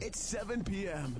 It's 7 p.m.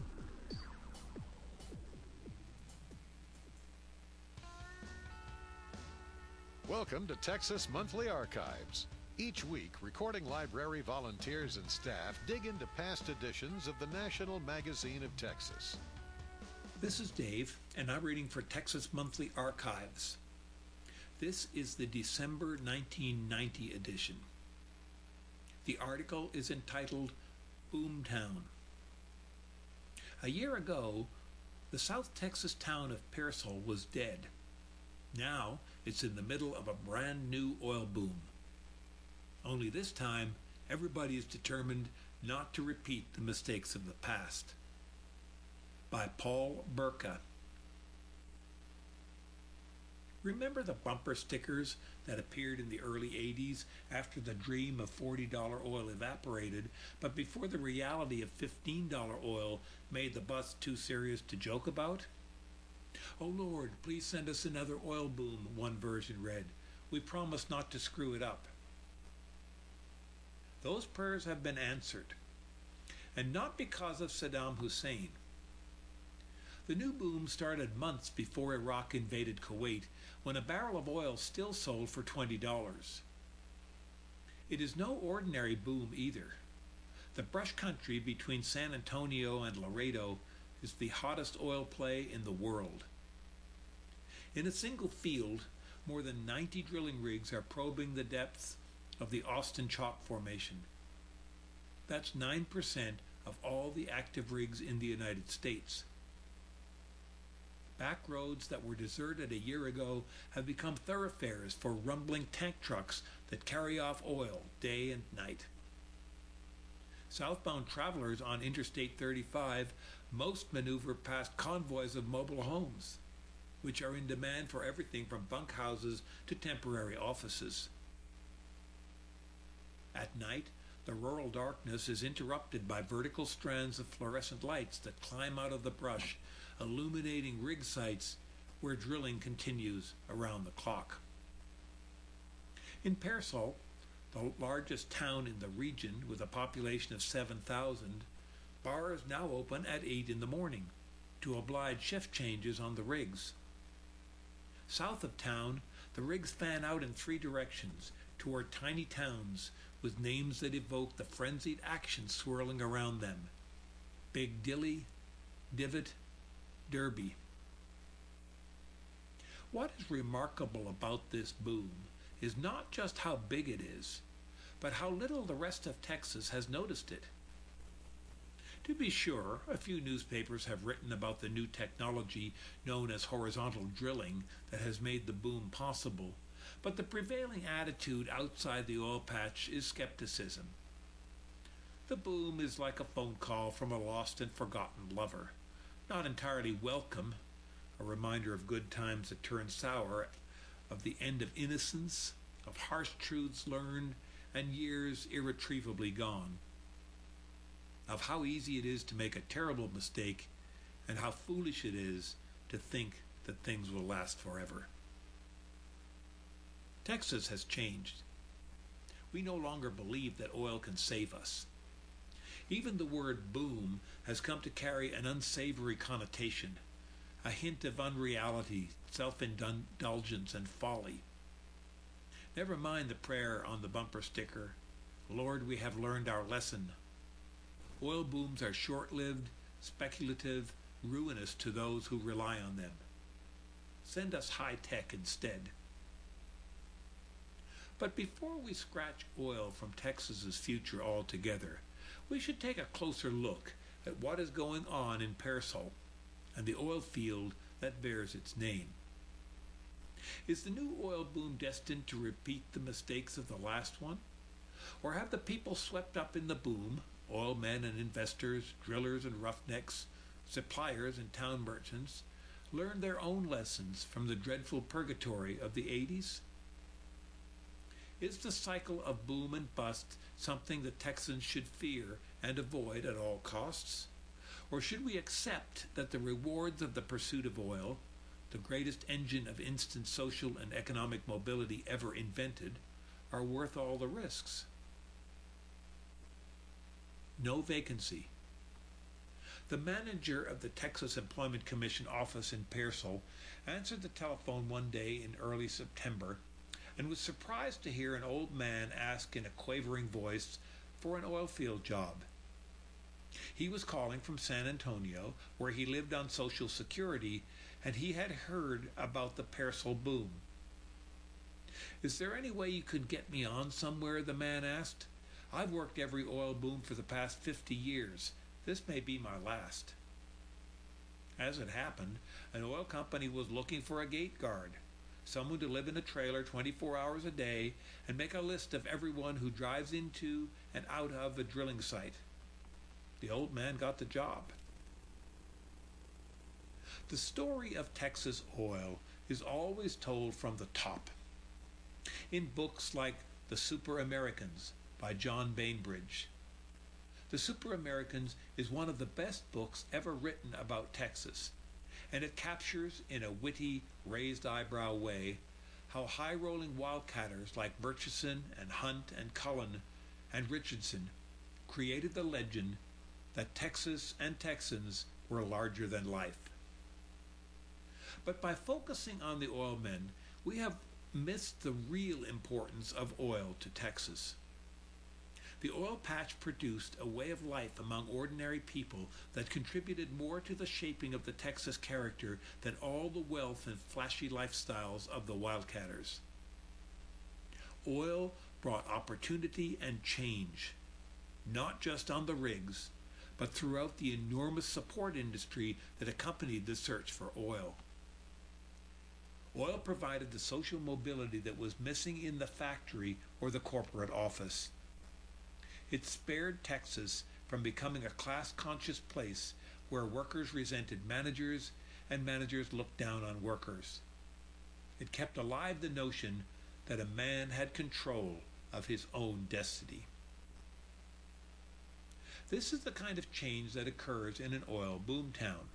Welcome to Texas Monthly Archives. Each week, recording library volunteers and staff dig into past editions of the National Magazine of Texas. This is Dave, and I'm reading for Texas Monthly Archives. This is the December 1990 edition. The article is entitled Boomtown. A year ago, the South Texas town of Pearsall was dead. Now, it's in the middle of a brand new oil boom. Only this time, everybody is determined not to repeat the mistakes of the past. By Paul Burka. Remember the bumper stickers that appeared in the early 80s after the dream of $40 oil evaporated, but before the reality of $15 oil made the bust too serious to joke about? "Oh Lord, please send us another oil boom," one version read. "We promise not to screw it up." Those prayers have been answered, and not because of Saddam Hussein. The new boom started months before Iraq invaded Kuwait, when a barrel of oil still sold for $20. It is no ordinary boom either. The brush country between San Antonio and Laredo is the hottest oil play in the world. In a single field, more than 90 drilling rigs are probing the depths of the Austin Chalk Formation. That's 9% of all the active rigs in the United States. Back roads that were deserted a year ago have become thoroughfares for rumbling tank trucks that carry off oil day and night. Southbound travelers on Interstate 35 most maneuver past convoys of mobile homes, which are in demand for everything from bunkhouses to temporary offices. At night, the rural darkness is interrupted by vertical strands of fluorescent lights that climb out of the brush, illuminating rig sites where drilling continues around the clock. In Pearsall, the largest town in the region with a population of 7,000, bars now open at 8 in the morning to oblige shift changes on the rigs. South of town, the rigs fan out in 3 directions toward tiny towns with names that evoke the frenzied action swirling around them: Big Dilly, Divot, Derby. What is remarkable about this boom is not just how big it is, but how little the rest of Texas has noticed it. To be sure, a few newspapers have written about the new technology known as horizontal drilling that has made the boom possible, but the prevailing attitude outside the oil patch is skepticism. The boom is like a phone call from a lost and forgotten lover, not entirely welcome, a reminder of good times that turn sour, of the end of innocence, of harsh truths learned, and years irretrievably gone. Of how easy it is to make a terrible mistake, and how foolish it is to think that things will last forever. Texas has changed. We no longer believe that oil can save us. Even the word boom has come to carry an unsavory connotation, a hint of unreality, self-indulgence, and folly. Never mind the prayer on the bumper sticker, "Lord, we have learned our lesson." Oil booms are short-lived, speculative, ruinous to those who rely on them. Send us high-tech instead. But before we scratch oil from Texas's future altogether, we should take a closer look at what is going on in Pearsall and the oil field that bears its name. Is the new oil boom destined to repeat the mistakes of the last one? Or have the people swept up in the boom, oil men and investors, drillers and roughnecks, suppliers and town merchants, learned their own lessons from the dreadful purgatory of the 80s? Is the cycle of boom and bust something that Texans should fear and avoid at all costs? Or should we accept that the rewards of the pursuit of oil, the greatest engine of instant social and economic mobility ever invented, are worth all the risks? No vacancy. The manager of the Texas Employment Commission office in Pearsall answered the telephone one day in early September and was surprised to hear an old man ask in a quavering voice for an oil field job. He was calling from San Antonio, where he lived on Social Security, and he had heard about the Pearsall boom. "Is there any way you could get me on somewhere?" the man asked. "I've worked every oil boom for the past 50 years. This may be my last." As it happened, an oil company was looking for a gate guard, someone to live in a trailer 24 hours a day and make a list of everyone who drives into and out of a drilling site. The old man got the job. The story of Texas oil is always told from the top. In books like The Super Americans by John Bainbridge. The Super Americans is one of the best books ever written about Texas, and it captures in a witty, raised eyebrow way how high-rolling wildcatters like Murchison and Hunt and Cullen and Richardson created the legend that Texas and Texans were larger than life. But by focusing on the oilmen, we have missed the real importance of oil to Texas. The oil patch produced a way of life among ordinary people that contributed more to the shaping of the Texas character than all the wealth and flashy lifestyles of the wildcatters. Oil brought opportunity and change, not just on the rigs, but throughout the enormous support industry that accompanied the search for oil. Oil provided the social mobility that was missing in the factory or the corporate office. It spared Texas from becoming a class-conscious place where workers resented managers and managers looked down on workers. It kept alive the notion that a man had control of his own destiny. This is the kind of change that occurs in an oil boomtown.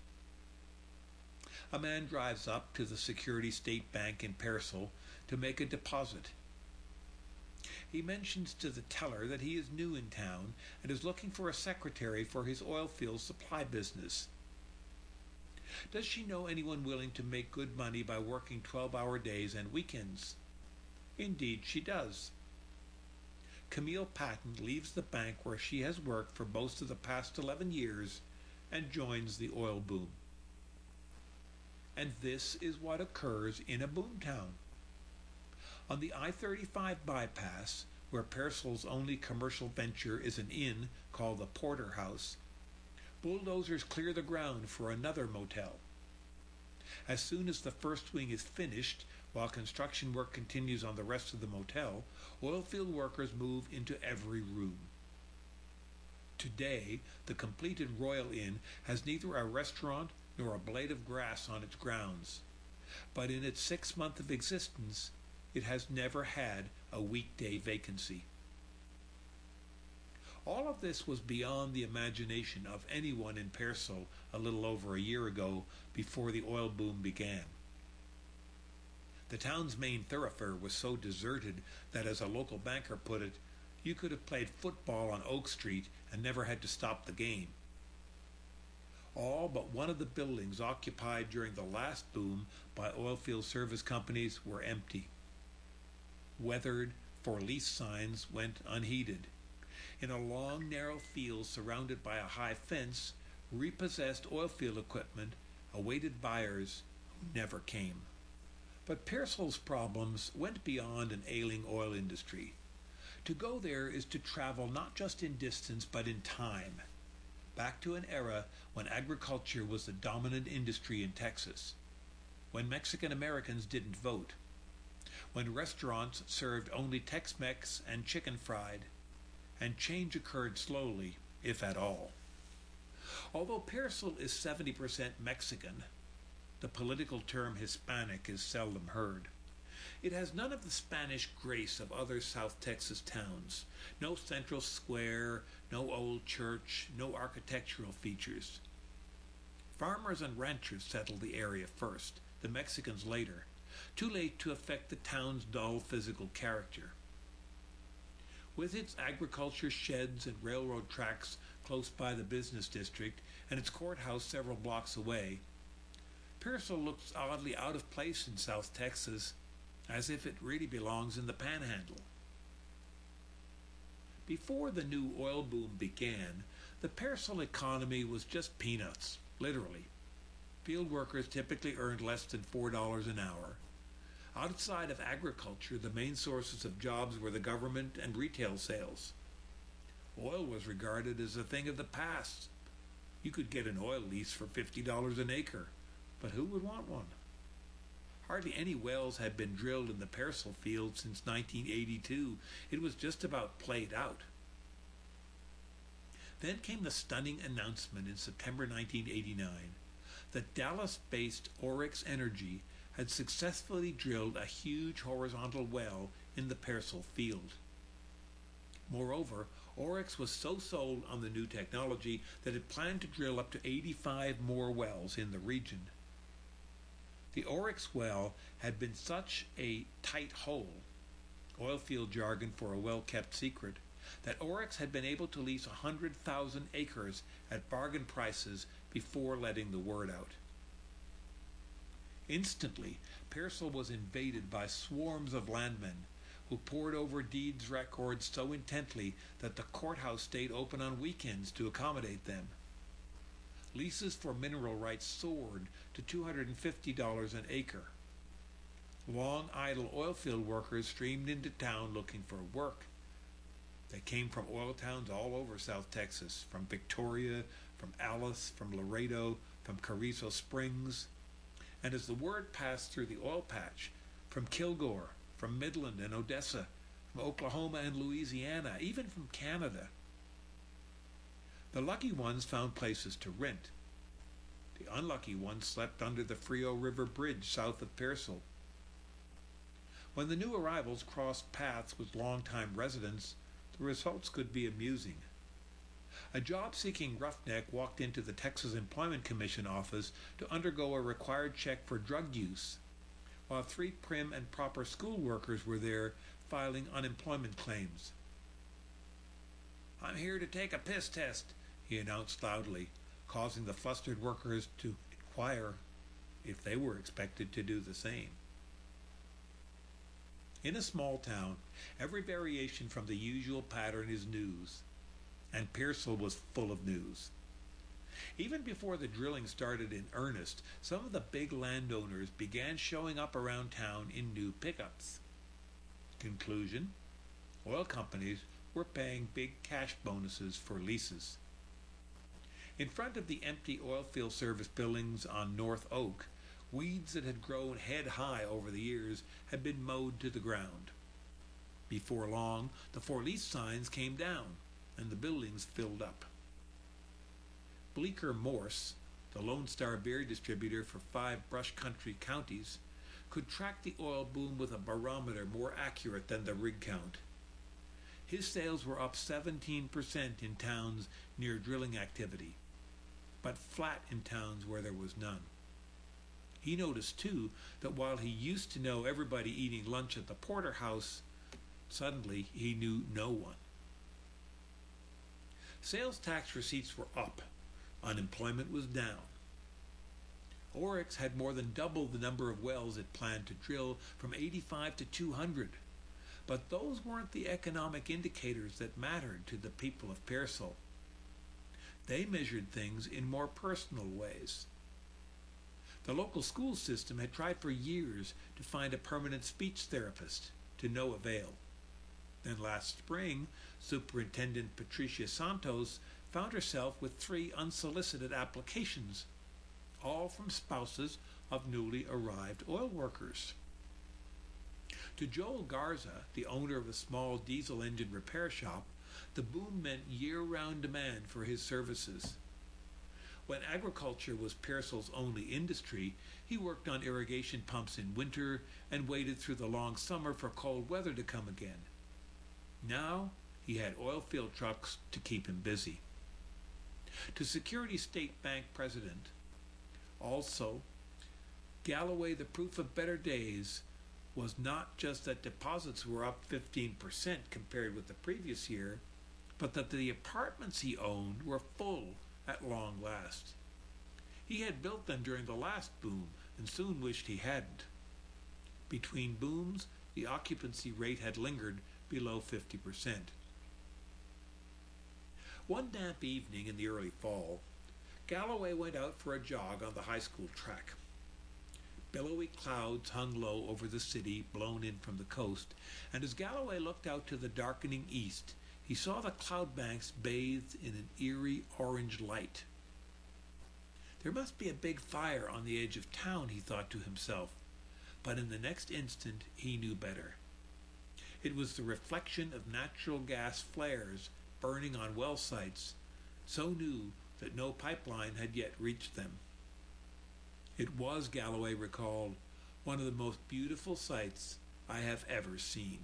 A man drives up to the Security State Bank in Pearsall to make a deposit. He mentions to the teller that he is new in town and is looking for a secretary for his oil field supply business. Does she know anyone willing to make good money by working 12-hour days and weekends? Indeed, she does. Camille Patton leaves the bank where she has worked for most of the past 11 years and joins the oil boom. And this is what occurs in a boomtown. On the I-35 bypass, where Pearsall's only commercial venture is an inn called the Porter House, bulldozers clear the ground for another motel. As soon as the first wing is finished, while construction work continues on the rest of the motel, oilfield workers move into every room. Today, the completed Royal Inn has neither a restaurant nor a blade of grass on its grounds, but in its 6 months of existence, it has never had a weekday vacancy. All of this was beyond the imagination of anyone in Pearsall a little over a year ago, before the oil boom began. The town's main thoroughfare was so deserted that, as a local banker put it, you could have played football on Oak Street and never had to stop the game. All but one of the buildings occupied during the last boom by oilfield service companies were empty. Weathered for lease signs went unheeded. In a long, narrow field surrounded by a high fence, repossessed oilfield equipment awaited buyers who never came. But Pearsall's problems went beyond an ailing oil industry. To go there is to travel not just in distance but in time, back to an era when agriculture was the dominant industry in Texas, when Mexican Americans didn't vote, when restaurants served only Tex-Mex and chicken fried, and change occurred slowly, if at all. Although Pearsall is 70% Mexican, the political term Hispanic is seldom heard. It has none of the Spanish grace of other South Texas towns. No central square, no old church, no architectural features. Farmers and ranchers settled the area first, the Mexicans later, too late to affect the town's dull physical character. With its agriculture sheds and railroad tracks close by the business district and its courthouse several blocks away, Pearsall looks oddly out of place in South Texas, as if it really belongs in the Panhandle. Before the new oil boom began, the Pearsall economy was just peanuts, literally. Field workers typically earned less than $4 an hour. Outside of agriculture, the main sources of jobs were the government and retail sales. Oil was regarded as a thing of the past. You could get an oil lease for $50 an acre, but who would want one? Hardly any wells had been drilled in the Pearsall field since 1982. It was just about played out. Then came the stunning announcement in September 1989 that Dallas-based Oryx Energy had successfully drilled a huge horizontal well in the Pearsall field. Moreover, Oryx was so sold on the new technology that it planned to drill up to 85 more wells in the region. The Oryx well had been such a tight hole, oilfield jargon for a well-kept secret, that Oryx had been able to lease 100,000 acres at bargain prices before letting the word out. Instantly, Pearsall was invaded by swarms of landmen who pored over deeds records so intently that the courthouse stayed open on weekends to accommodate them. Leases for mineral rights soared to $250 an acre. Long idle oilfield workers streamed into town looking for work. They came from oil towns all over South Texas, from Victoria, from Alice, from Laredo, from Carrizo Springs. And as the word passed through the oil patch, from Kilgore, from Midland and Odessa, from Oklahoma and Louisiana, even from Canada. The lucky ones found places to rent. The unlucky ones slept under the Frio River Bridge south of Pearsall. When the new arrivals crossed paths with longtime residents, the results could be amusing. A job-seeking roughneck walked into the Texas Employment Commission office to undergo a required check for drug use, while 3 prim and proper school workers were there filing unemployment claims. "I'm here to take a piss test," he announced loudly, causing the flustered workers to inquire if they were expected to do the same. In a small town, every variation from the usual pattern is news, and Pearsall was full of news. Even before the drilling started in earnest, some of the big landowners began showing up around town in new pickups. Conclusion: oil companies were paying big cash bonuses for leases. In front of the empty oilfield service buildings on North Oak, weeds that had grown head-high over the years had been mowed to the ground. Before long, the for lease signs came down, and the buildings filled up. Bleecker Morse, the Lone Star beer distributor for 5 brush country counties, could track the oil boom with a barometer more accurate than the rig count. His sales were up 17% in towns near drilling activity, but flat in towns where there was none. He noticed, too, that while he used to know everybody eating lunch at the Porterhouse, suddenly he knew no one. Sales tax receipts were up. Unemployment was down. Oryx had more than double the number of wells it planned to drill, from 85 to 200. But those weren't the economic indicators that mattered to the people of Pearsall. They measured things in more personal ways. The local school system had tried for years to find a permanent speech therapist, to no avail. Then last spring, Superintendent Patricia Santos found herself with 3 unsolicited applications, all from spouses of newly arrived oil workers. To Joel Garza, the owner of a small diesel engine repair shop, the boom meant year-round demand for his services. When agriculture was Pearsall's only industry, he worked on irrigation pumps in winter and waited through the long summer for cold weather to come again. Now he had oil field trucks to keep him busy. To Security State Bank President, also, Galloway, the proof of better days, was not just that deposits were up 15% compared with the previous year, but that the apartments he owned were full at long last. He had built them during the last boom and soon wished he hadn't. Between booms, the occupancy rate had lingered below 50%. One damp evening in the early fall, Galloway went out for a jog on the high school track. Billowy clouds hung low over the city, blown in from the coast, and as Galloway looked out to the darkening east, he saw the cloud banks bathed in an eerie orange light. There must be a big fire on the edge of town, he thought to himself, but in the next instant he knew better. It was the reflection of natural gas flares burning on well sites, so new that no pipeline had yet reached them. It was, Galloway recalled, one of the most beautiful sights I have ever seen.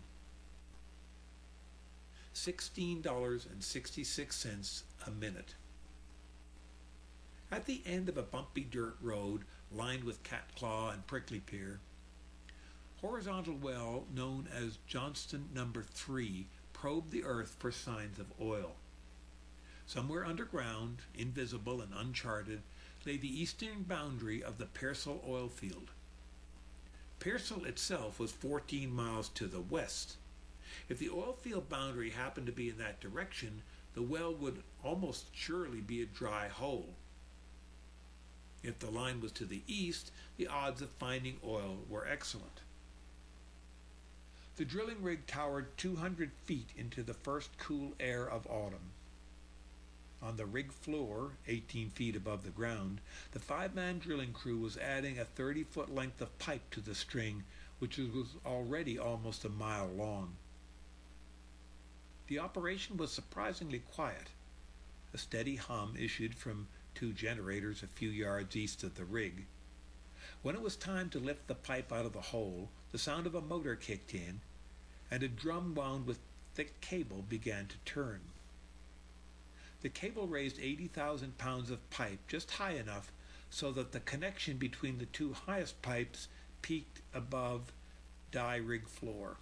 $16.66 a minute. At the end of a bumpy dirt road lined with catclaw and prickly pear, horizontal well known as Johnston No. 3 probed the earth for signs of oil. Somewhere underground, invisible and uncharted, lay the eastern boundary of the Pearsall oil field. Pearsall itself was 14 miles to the west. If the oil field boundary happened to be in that direction, the well would almost surely be a dry hole. If the line was to the east, the odds of finding oil were excellent. The drilling rig towered 200 feet into the first cool air of autumn. On the rig floor, 18 feet above the ground, the 5-man drilling crew was adding a 30-foot length of pipe to the string, which was already almost a mile long. The operation was surprisingly quiet. A steady hum issued from 2 generators a few yards east of the rig. When it was time to lift the pipe out of the hole, the sound of a motor kicked in, and a drum wound with thick cable began to turn. The cable raised 80,000 pounds of pipe just high enough so that the connection between the 2 highest pipes peaked above die rig floor.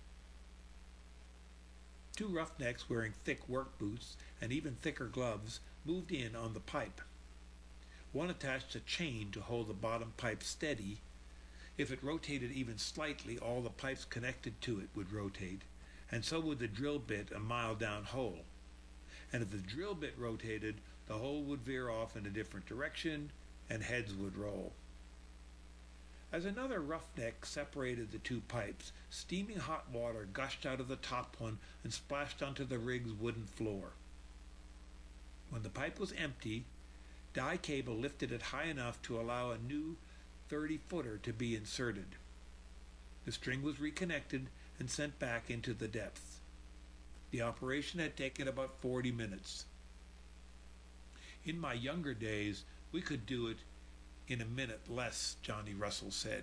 2 roughnecks wearing thick work boots and even thicker gloves moved in on the pipe. One attached a chain to hold the bottom pipe steady. If it rotated even slightly, all the pipes connected to it would rotate, and so would the drill bit a mile down hole. And if the drill bit rotated, the hole would veer off in a different direction, and heads would roll. As another roughneck separated the 2 pipes, steaming hot water gushed out of the top one and splashed onto the rig's wooden floor. When the pipe was empty, die cable lifted it high enough to allow a new 30-footer to be inserted. The string was reconnected and sent back into the depths. The operation had taken about 40 minutes. In my younger days, we could do it in a minute less, Johnny Russell said.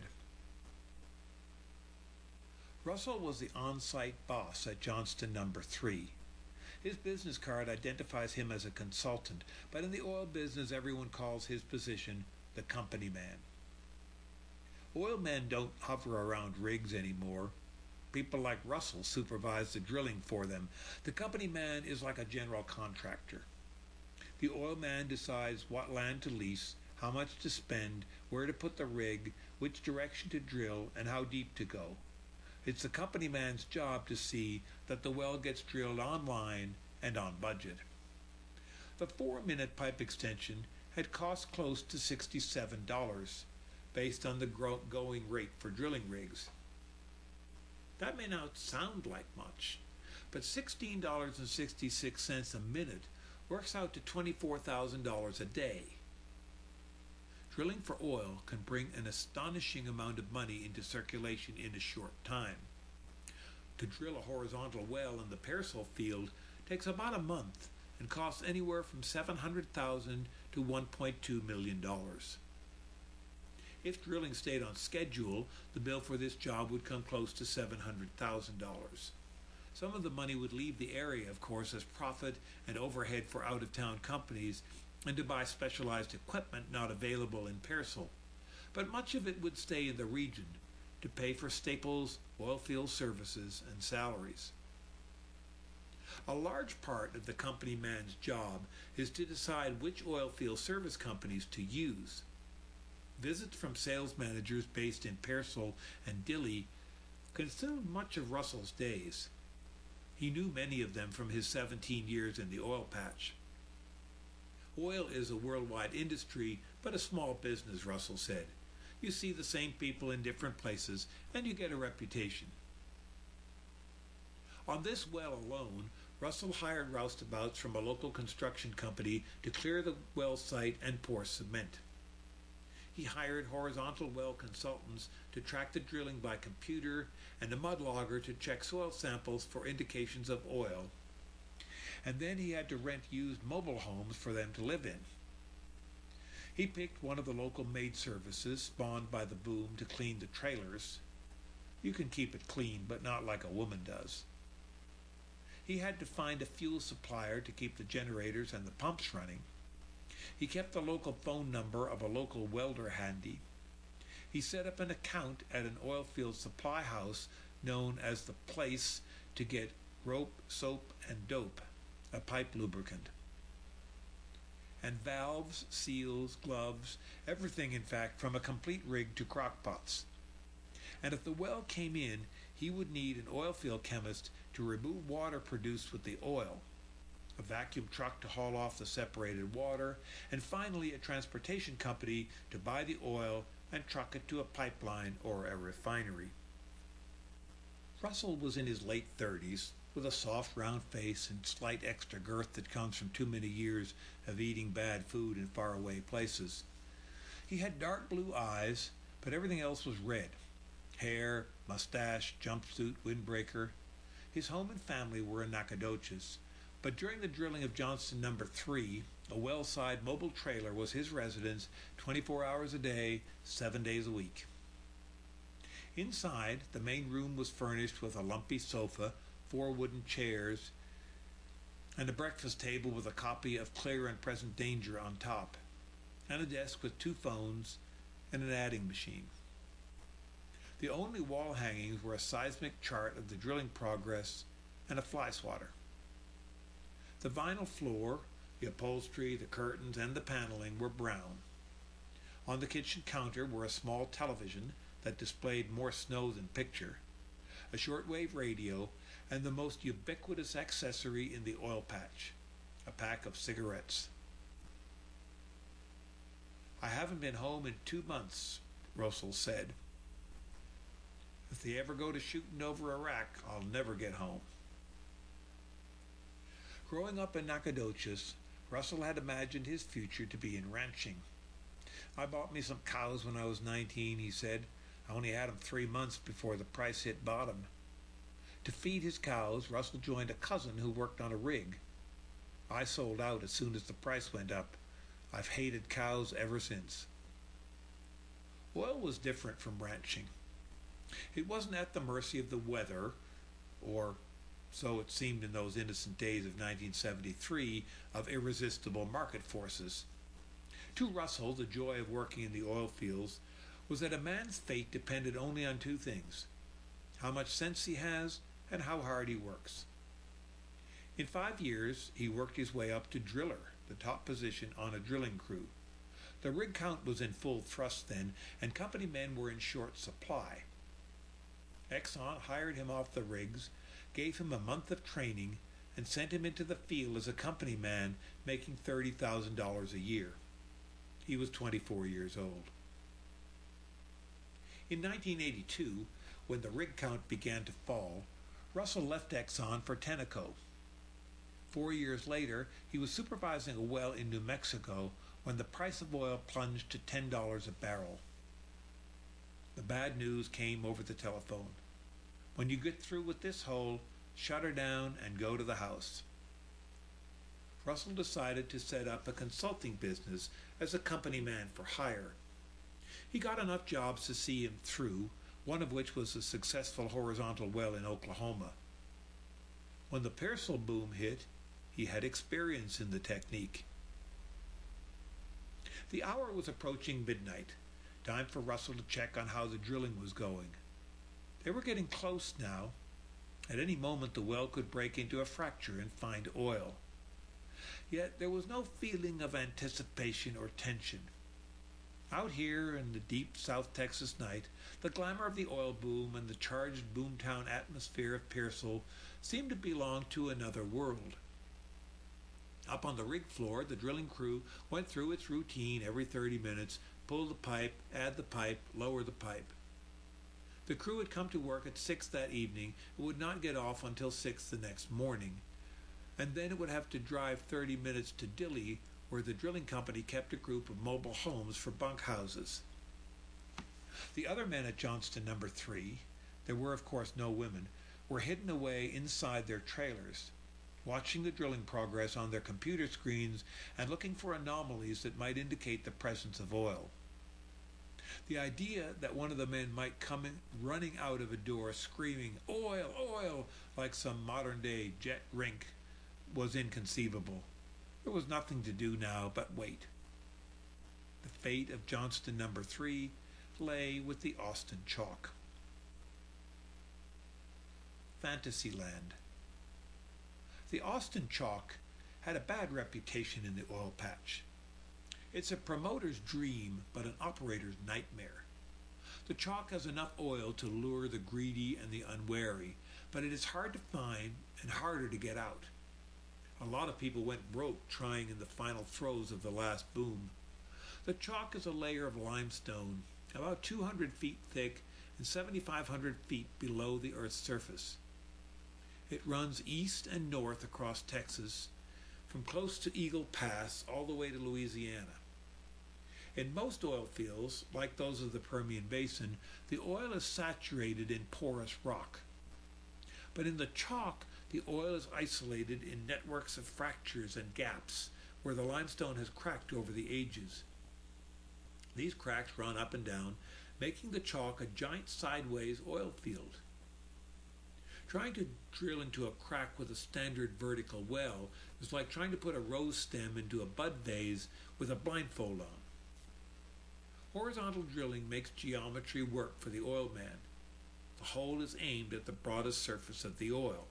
Russell was the on-site boss at Johnston No. 3. His business card identifies him as a consultant, but in the oil business everyone calls his position the company man. Oil men don't hover around rigs anymore. People like Russell supervise the drilling for them. The company man is like a general contractor. The oil man decides what land to lease, how much to spend, where to put the rig, which direction to drill, and how deep to go. It's the company man's job to see that the well gets drilled online and on budget. The 4-minute pipe extension had cost close to $67, based on the going rate for drilling rigs. That may not sound like much, but $16.66 a minute works out to $24,000 a day. Drilling for oil can bring an astonishing amount of money into circulation in a short time. To drill a horizontal well in the Pearsall field takes about a month and costs anywhere from $700,000 to $1.2 million. If drilling stayed on schedule, the bill for this job would come close to $700,000. Some of the money would leave the area, of course, as profit and overhead for out-of-town companies and to buy specialized equipment not available in Pearsall. But much of it would stay in the region to pay for Staples oilfield services and salaries. A large part of the company man's job is to decide which oilfield service companies to use. Visits from sales managers based in Pearsall and Dilley consumed much of Russell's days. He knew many of them from his 17 years in the oil patch. Oil is a worldwide industry, but a small business, Russell said. You see the same people in different places, and you get a reputation. On this well alone, Russell hired roustabouts from a local construction company to clear the well site and pour cement. He hired horizontal well consultants to track the drilling by computer and a mud logger to check soil samples for indications of oil. And then he had to rent used mobile homes for them to live in. He picked one of the local maid services spawned by the boom to clean the trailers. You can keep it clean, but not like a woman does. He had to find a fuel supplier to keep the generators and the pumps running. He kept the local phone number of a local welder handy. He set up an account at an oilfield supply house known as The Place to get rope, soap, and dope, a pipe lubricant. And valves, seals, gloves, everything in fact, from a complete rig to crockpots. And if the well came in, he would need an oilfield chemist to remove water produced with the oil, a vacuum truck to haul off the separated water, and finally a transportation company to buy the oil and truck it to a pipeline or a refinery. Russell was in his late 30s, with a soft round face and slight extra girth that comes from too many years of eating bad food in faraway places. He had dark blue eyes, but everything else was red. Hair, mustache, jumpsuit, windbreaker. His home and family were in Nacogdoches, but during the drilling of Johnston No. 3, a well-side mobile trailer was his residence 24 hours a day, 7 days a week. Inside, the main room was furnished with a lumpy sofa, 4 wooden chairs, and a breakfast table with a copy of Clear and Present Danger on top, and a desk with 2 phones and an adding machine. The only wall hangings were a seismic chart of the drilling progress and a fly swatter. The vinyl floor, the upholstery, the curtains, and the paneling were brown. On the kitchen counter were a small television that displayed more snow than picture, a shortwave radio, and the most ubiquitous accessory in the oil patch, a pack of cigarettes. "I haven't been home in 2 months," Russell said. "If they ever go to shooting over Iraq, I'll never get home." Growing up in Nacogdoches, Russell had imagined his future to be in ranching. "I bought me some cows when I was 19, he said. "I only had them 3 months before the price hit bottom." To feed his cows, Russell joined a cousin who worked on a rig. "I sold out as soon as the price went up. I've hated cows ever since." Oil was different from ranching. It wasn't at the mercy of the weather, or so it seemed in those innocent days of 1973, of irresistible market forces. To Russell, the joy of working in the oil fields was that a man's fate depended only on 2 things: how much sense he has and how hard he works. In 5 years, he worked his way up to driller, the top position on a drilling crew. The rig count was in full thrust then, and company men were in short supply. Exxon hired him off the rigs, gave him a month of training, and sent him into the field as a company man, making $30,000 a year. He was 24 years old. In 1982, when the rig count began to fall, Russell left Exxon for Tenneco. 4 years later, he was supervising a well in New Mexico when the price of oil plunged to $10 a barrel. The bad news came over the telephone. "When you get through with this hole, shut her down and go to the house." Russell decided to set up a consulting business as a company man for hire. He got enough jobs to see him through, one of which was a successful horizontal well in Oklahoma. When the Pearsall boom hit, he had experience in the technique. The hour was approaching midnight, time for Russell to check on how the drilling was going. They were getting close now. At any moment the well could break into a fracture and find oil. Yet there was no feeling of anticipation or tension. Out here in the deep South Texas night, the glamour of the oil boom and the charged boomtown atmosphere of Pearsall seemed to belong to another world. Up on the rig floor, the drilling crew went through its routine every 30 minutes, pull the pipe, add the pipe, lower the pipe. The crew had come to work at 6 that evening and would not get off until 6 the next morning, and then it would have to drive 30 minutes to Dilley, where the drilling company kept a group of mobile homes for bunkhouses. The other men at Johnston No. 3, there were of course no women, were hidden away inside their trailers, watching the drilling progress on their computer screens and looking for anomalies that might indicate the presence of oil. The idea that one of the men might come in running out of a door screaming, "Oil, oil," like some modern-day jet rink was inconceivable. There was nothing to do now but wait. The fate of Johnston No. 3 lay with the Austin Chalk. Fantasyland. The Austin Chalk had a bad reputation in the oil patch. It's a promoter's dream, but an operator's nightmare. The chalk has enough oil to lure the greedy and the unwary, but it is hard to find and harder to get out. A lot of people went broke trying in the final throes of the last boom. The chalk is a layer of limestone, about 200 feet thick and 7,500 feet below the Earth's surface. It runs east and north across Texas, from close to Eagle Pass all the way to Louisiana. In most oil fields, like those of the Permian Basin, the oil is saturated in porous rock. But in the chalk, the oil is isolated in networks of fractures and gaps where the limestone has cracked over the ages. These cracks run up and down, making the chalk a giant sideways oil field. Trying to drill into a crack with a standard vertical well is like trying to put a rose stem into a bud vase with a blindfold on. Horizontal drilling makes geometry work for the oil man. The hole is aimed at the broadest surface of the oil.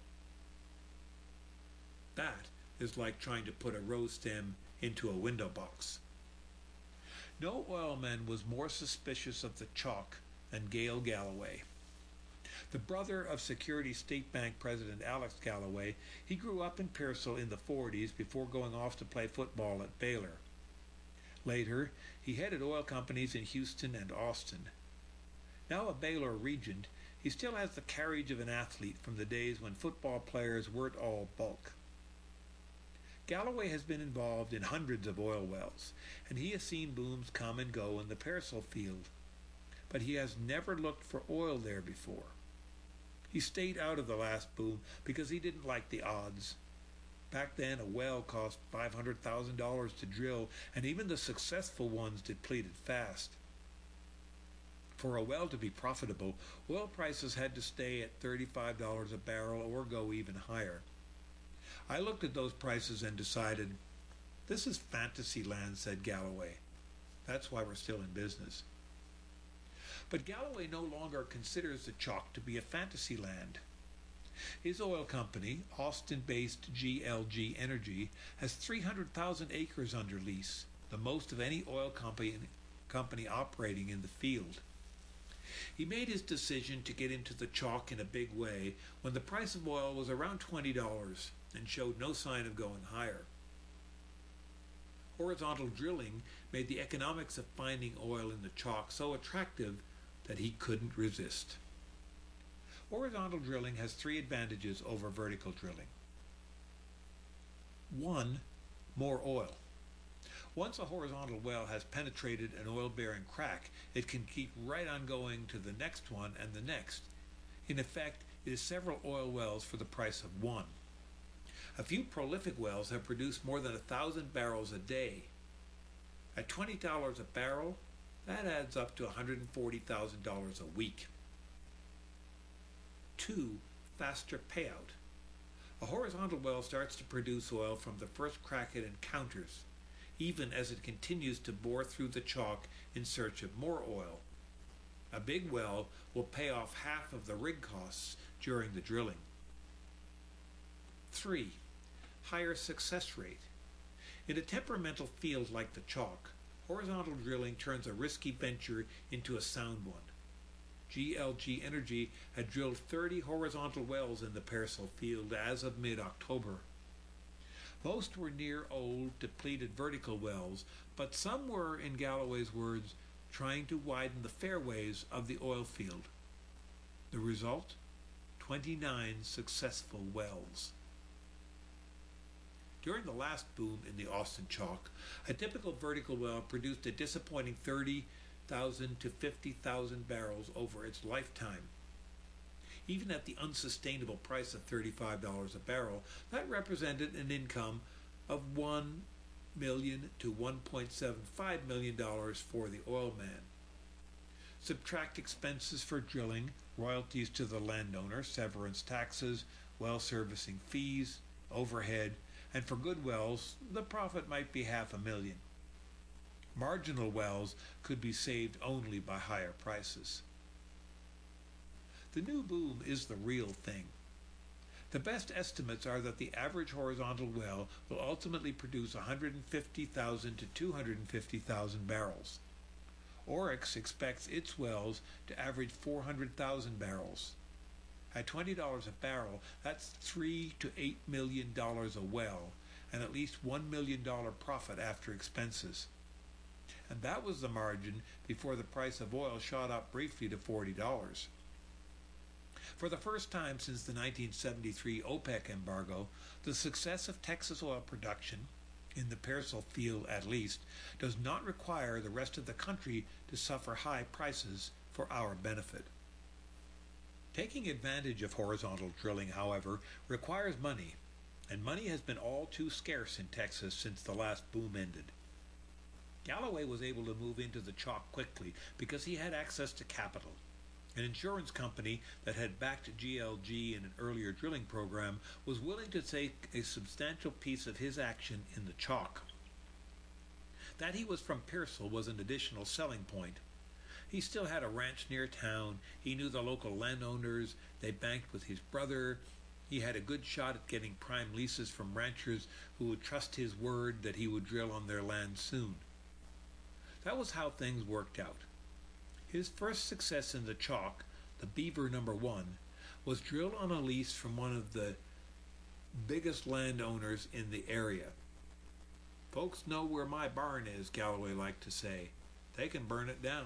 That is like trying to put a rose stem into a window box. No oilman was more suspicious of the chalk than Gale Galloway. The brother of Security State Bank President Alex Galloway, he grew up in Pearsall in the 40s before going off to play football at Baylor. Later, he headed oil companies in Houston and Austin. Now a Baylor regent, he still has the carriage of an athlete from the days when football players weren't all bulk. Galloway has been involved in hundreds of oil wells, and he has seen booms come and go in the Pearsall field. But he has never looked for oil there before. He stayed out of the last boom because he didn't like the odds. Back then, a well cost $500,000 to drill, and even the successful ones depleted fast. For a well to be profitable, oil prices had to stay at $35 a barrel or go even higher. I looked at those prices and decided, this is fantasy land, said Galloway. That's why we're still in business. But Galloway no longer considers the chalk to be a fantasy land. His oil company, Austin-based GLG Energy, has 300,000 acres under lease, the most of any oil company operating in the field. He made his decision to get into the chalk in a big way when the price of oil was around $20 and showed no sign of going higher. Horizontal drilling made the economics of finding oil in the chalk so attractive that he couldn't resist. Horizontal drilling has 3 advantages over vertical drilling. 1, more oil. Once a horizontal well has penetrated an oil-bearing crack, it can keep right on going to the next one and the next. In effect, it is several oil wells for the price of one. A few prolific wells have produced more than 1,000 barrels a day. At $20 a barrel, that adds up to $140,000 a week. 2, faster payout. A horizontal well starts to produce oil from the first crack it encounters, even as it continues to bore through the chalk in search of more oil. A big well will pay off half of the rig costs during the drilling. 3. Higher success rate. In a temperamental field like the Chalk, horizontal drilling turns a risky venture into a sound one. GLG Energy had drilled 30 horizontal wells in the Pearsall field as of mid-October. Most were near old, depleted vertical wells, but some were, in Galloway's words, trying to widen the fairways of the oil field. The result? 29 successful wells. During the last boom in the Austin Chalk, a typical vertical well produced a disappointing 30,000 to 50,000 barrels over its lifetime. Even at the unsustainable price of $35 a barrel, that represented an income of $1 million to $1.75 million for the oil man. Subtract expenses for drilling, royalties to the landowner, severance taxes, well servicing fees, overhead, and for good wells, the profit might be $500,000. Marginal wells could be saved only by higher prices. The new boom is the real thing. The best estimates are that the average horizontal well will ultimately produce 150,000 to 250,000 barrels. Oryx expects its wells to average 400,000 barrels. At $20 a barrel, that's $3 to $8 million a well, and at least $1 million profit after expenses. And that was the margin before the price of oil shot up briefly to $40. For the first time since the 1973 OPEC embargo, the success of Texas oil production, in the Pearsall field at least, does not require the rest of the country to suffer high prices for our benefit. Taking advantage of horizontal drilling, however, requires money, and money has been all too scarce in Texas since the last boom ended. Galloway was able to move into the Chalk quickly because he had access to capital. An insurance company that had backed GLG in an earlier drilling program was willing to take a substantial piece of his action in the Chalk. That he was from Pearsall was an additional selling point. He still had a ranch near town, he knew the local landowners, they banked with his brother, he had a good shot at getting prime leases from ranchers who would trust his word that he would drill on their land soon. That was how things worked out. His first success in the Chalk, the Beaver No. 1, was drilled on a lease from one of the biggest landowners in the area. Folks know where my barn is, Galloway liked to say. They can burn it down.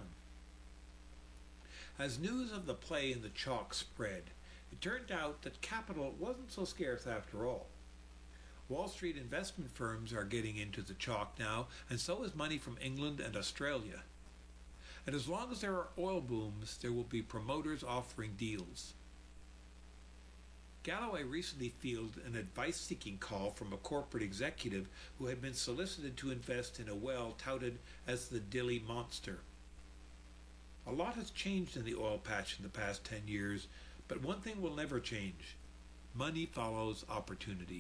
As news of the play in the Chalk spread, it turned out that capital wasn't so scarce after all. Wall Street investment firms are getting into the Chalk now, and so is money from England and Australia. And as long as there are oil booms, there will be promoters offering deals. Galloway recently fielded an advice-seeking call from a corporate executive who had been solicited to invest in a well touted as the Dilley Monster. A lot has changed in the oil patch in the past 10 years, but one thing will never change. Money follows opportunity.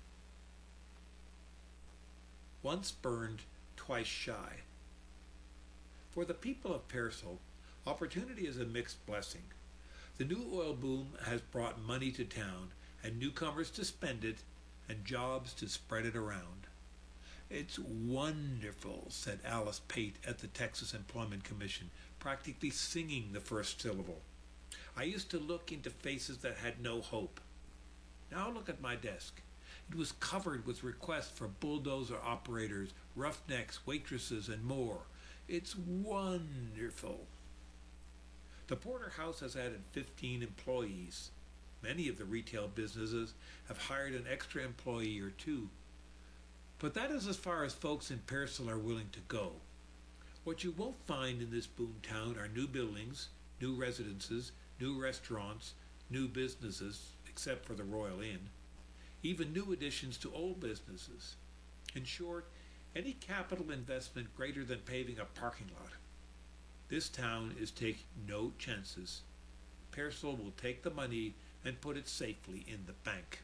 Once burned, twice shy. For the people of Pearsall, opportunity is a mixed blessing. The new oil boom has brought money to town, and newcomers to spend it, and jobs to spread it around. "It's wonderful," said Alice Pate at the Texas Employment Commission, practically singing the first syllable. "I used to look into faces that had no hope. Now look at my desk. It was covered with requests for bulldozer operators, roughnecks, waitresses, and more. It's wonderful." The Porterhouse has added 15 employees. Many of the retail businesses have hired an extra employee or two. But that is as far as folks in Pearsall are willing to go. What you won't find in this boom town are new buildings, new residences, new restaurants, new businesses, except for the Royal Inn, even new additions to old businesses. In short, any capital investment greater than paving a parking lot. This town is taking no chances. Pearsall will take the money and put it safely in the bank.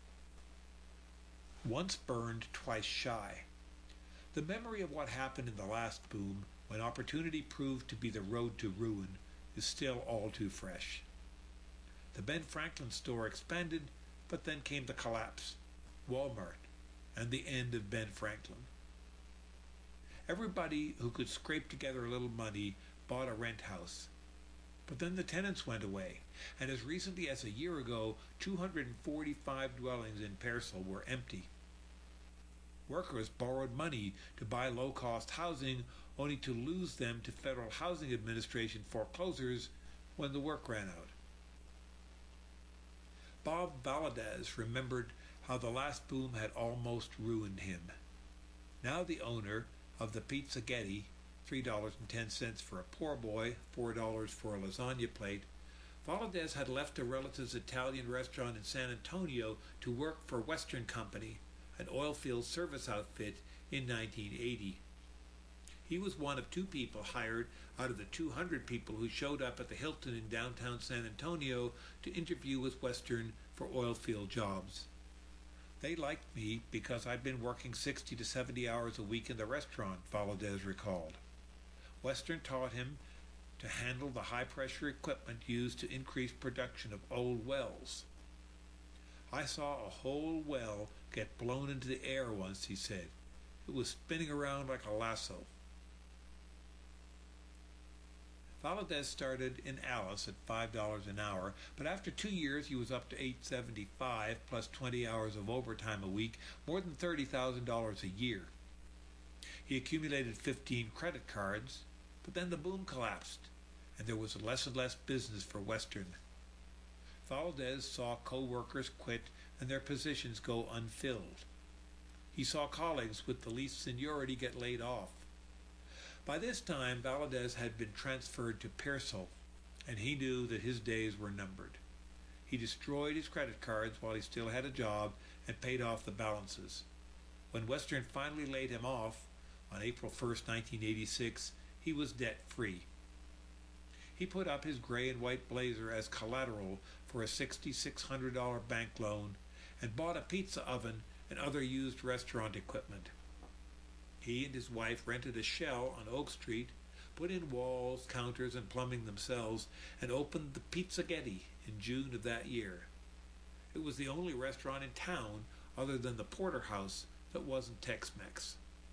Once burned, twice shy. The memory of what happened in the last boom, when opportunity proved to be the road to ruin, is still all too fresh. The Ben Franklin store expanded, but then came the collapse, Walmart, and the end of Ben Franklin. Everybody who could scrape together a little money bought a rent house. But then the tenants went away, and as recently as a year ago, 245 dwellings in Pearsall were empty. Workers borrowed money to buy low-cost housing, only to lose them to Federal Housing Administration foreclosures when the work ran out. Bob Valadez remembered how the last boom had almost ruined him. Now the owner of the Pizza Getty, $3.10 for a poor boy, $4 for a lasagna plate, Valadez had left a relative's Italian restaurant in San Antonio to work for Western Company, an oil field service outfit, in 1980. He was one of 2 people hired out of the 200 people who showed up at the Hilton in downtown San Antonio to interview with Western for oil field jobs. They liked me because I'd been working 60 to 70 hours a week in the restaurant, Valadez recalled. Western taught him to handle the high-pressure equipment used to increase production of old wells. I saw a whole well get blown into the air once, he said. It was spinning around like a lasso. Valadez started in Alice at $5 an hour, but after 2 years he was up to $8.75 plus 20 hours of overtime a week, more than $30,000 a year. He accumulated 15 credit cards, but then the boom collapsed, and there was less and less business for Western. Valadez saw co-workers quit and their positions go unfilled. He saw colleagues with the least seniority get laid off. By this time, Valadez had been transferred to Pearsall, and he knew that his days were numbered. He destroyed his credit cards while he still had a job and paid off the balances. When Western finally laid him off, on April 1st, 1986, he was debt-free. He put up his gray and white Blazer as collateral for a $6,600 bank loan and bought a pizza oven and other used restaurant equipment. He and his wife rented a shell on Oak Street, put in walls, counters, and plumbing themselves, and opened the Pizza Getty in June of that year. It was the only restaurant in town, other than the Porterhouse, that wasn't Tex-Mex.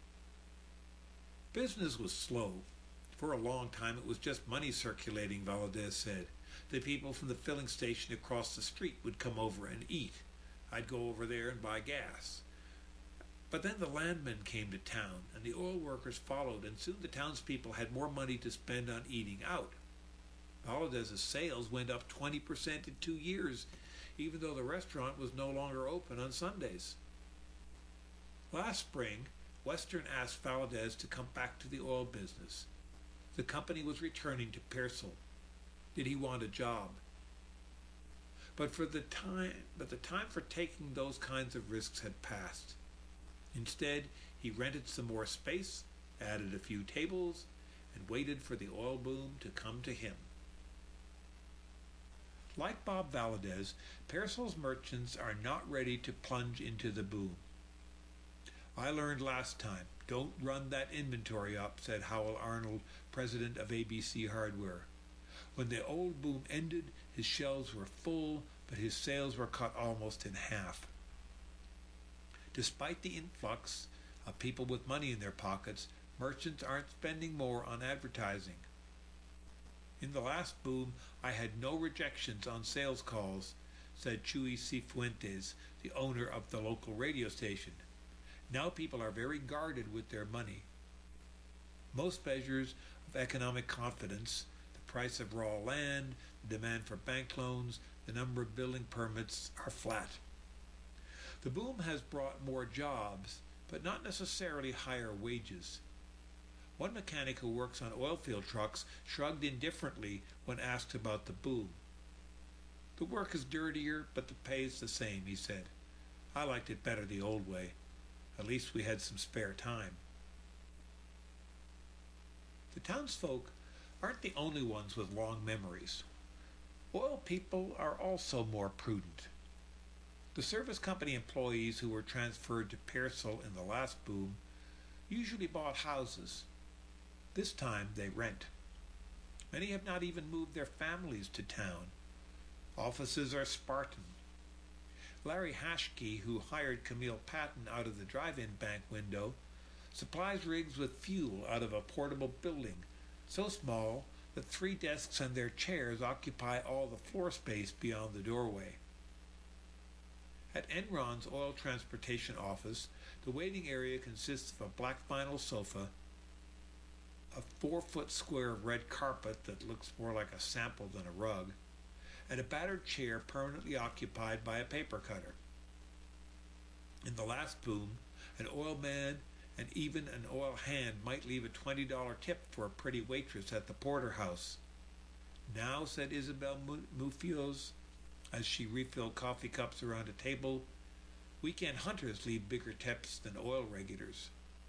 Business was slow. For a long time it was just money circulating, Valadez said. The people from the filling station across the street would come over and eat. I'd go over there and buy gas. But then the landmen came to town, and the oil workers followed, and soon the townspeople had more money to spend on eating out. Valadez's sales went up 20% in 2 years, even though the restaurant was no longer open on Sundays. Last spring, Western asked Valadez to come back to the oil business. The company was returning to Pearsall. Did he want a job? But the time for taking those kinds of risks had passed. Instead, he rented some more space, added a few tables, and waited for the oil boom to come to him. Like Bob Valadez, Pearsall's merchants are not ready to plunge into the boom. I learned last time, don't run that inventory up, said Howell Arnold, president of ABC Hardware. When the old boom ended, his shelves were full, but his sales were cut almost in half. Despite the influx of people with money in their pockets, merchants aren't spending more on advertising. In the last boom, I had no rejections on sales calls, said Chuy Cifuentes, the owner of the local radio station. Now people are very guarded with their money. Most measures of economic confidence, the price of raw land, the demand for bank loans, the number of building permits, are flat. The boom has brought more jobs, but not necessarily higher wages. One mechanic who works on oil field trucks shrugged indifferently when asked about the boom. The work is dirtier, but the pay is the same, he said. I liked it better the old way. At least we had some spare time. The townsfolk aren't the only ones with long memories. Oil people are also more prudent. The service company employees who were transferred to Pearsall in the last boom usually bought houses. This time they rent. Many have not even moved their families to town. Offices are Spartan. Larry Hashke, who hired Camille Patton out of the drive-in bank window, supplies rigs with fuel out of a portable building, so small that 3 desks and their chairs occupy all the floor space beyond the doorway. At Enron's oil transportation office, the waiting area consists of a black vinyl sofa, a 4-foot square of red carpet that looks more like a sample than a rug, and a battered chair permanently occupied by a paper cutter. In the last boom, an oil man and even an oil hand might leave a $20 tip for a pretty waitress at the porterhouse. Now, said Isabel Mufios, as she refilled coffee cups around a table, weekend hunters leave bigger tips than oil regulars.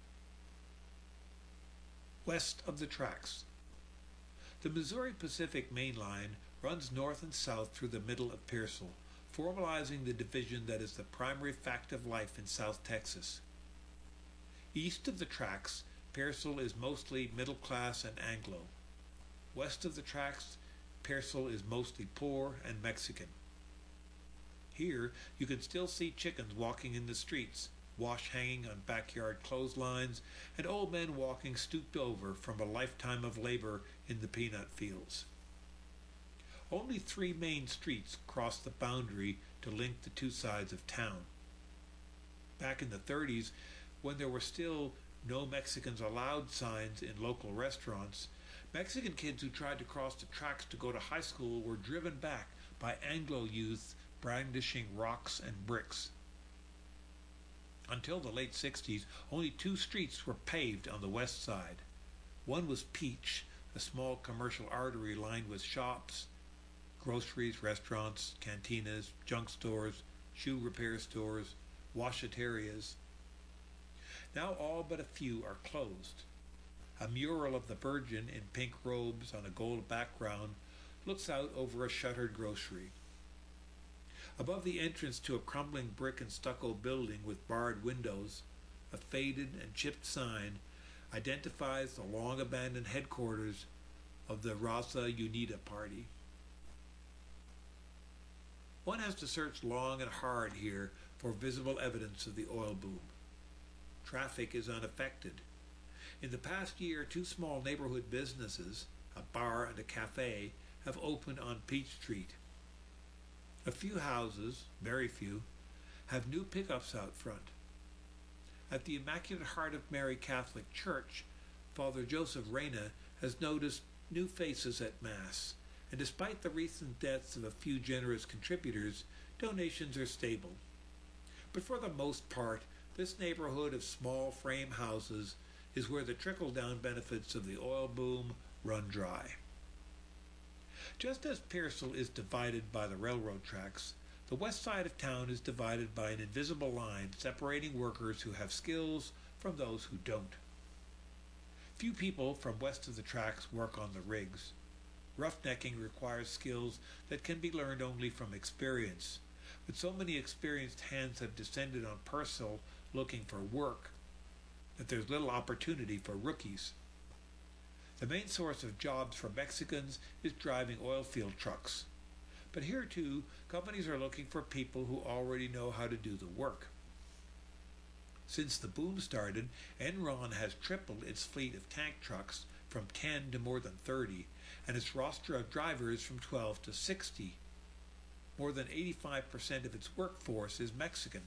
West of the tracks. The Missouri Pacific Main Line runs north and south through the middle of Pearsall, formalizing the division that is the primary fact of life in South Texas. East of the tracks, Pearsall is mostly middle class and Anglo. West of the tracks, Pearsall is mostly poor and Mexican. Here, you can still see chickens walking in the streets, wash hanging on backyard clotheslines, and old men walking stooped over from a lifetime of labor in the peanut fields. Only 3 main streets cross the boundary to link the 2 sides of town. Back in the 30s, when there were still "No Mexicans Allowed" signs in local restaurants, Mexican kids who tried to cross the tracks to go to high school were driven back by Anglo youth brandishing rocks and bricks. Until the late 60s, only 2 streets were paved on the west side. One was Peach, a small commercial artery lined with shops, groceries, restaurants, cantinas, junk stores, shoe repair stores, washaterias. Now all but a few are closed. A mural of the Virgin in pink robes on a gold background looks out over a shuttered grocery. Above the entrance to a crumbling brick and stucco building with barred windows, a faded and chipped sign identifies the long-abandoned headquarters of the Raza Unida party. One has to search long and hard here for visible evidence of the oil boom. Traffic is unaffected. In the past year, 2 small neighborhood businesses, a bar and a cafe, have opened on Peach Street. A few houses, very few, have new pickups out front. At the Immaculate Heart of Mary Catholic Church, Father Joseph Reyna has noticed new faces at Mass, and despite the recent deaths of a few generous contributors, donations are stable. But for the most part, this neighborhood of small frame houses is where the trickle-down benefits of the oil boom run dry. Just as Pearsall is divided by the railroad tracks, the west side of town is divided by an invisible line separating workers who have skills from those who don't. Few people from west of the tracks work on the rigs. Roughnecking requires skills that can be learned only from experience, but so many experienced hands have descended on Pearsall looking for work that there's little opportunity for rookies. The main source of jobs for Mexicans is driving oil field trucks. But here too, companies are looking for people who already know how to do the work. Since the boom started, Enron has tripled its fleet of tank trucks from 10 to more than 30, and its roster of drivers from 12 to 60. More than 85% of its workforce is Mexican.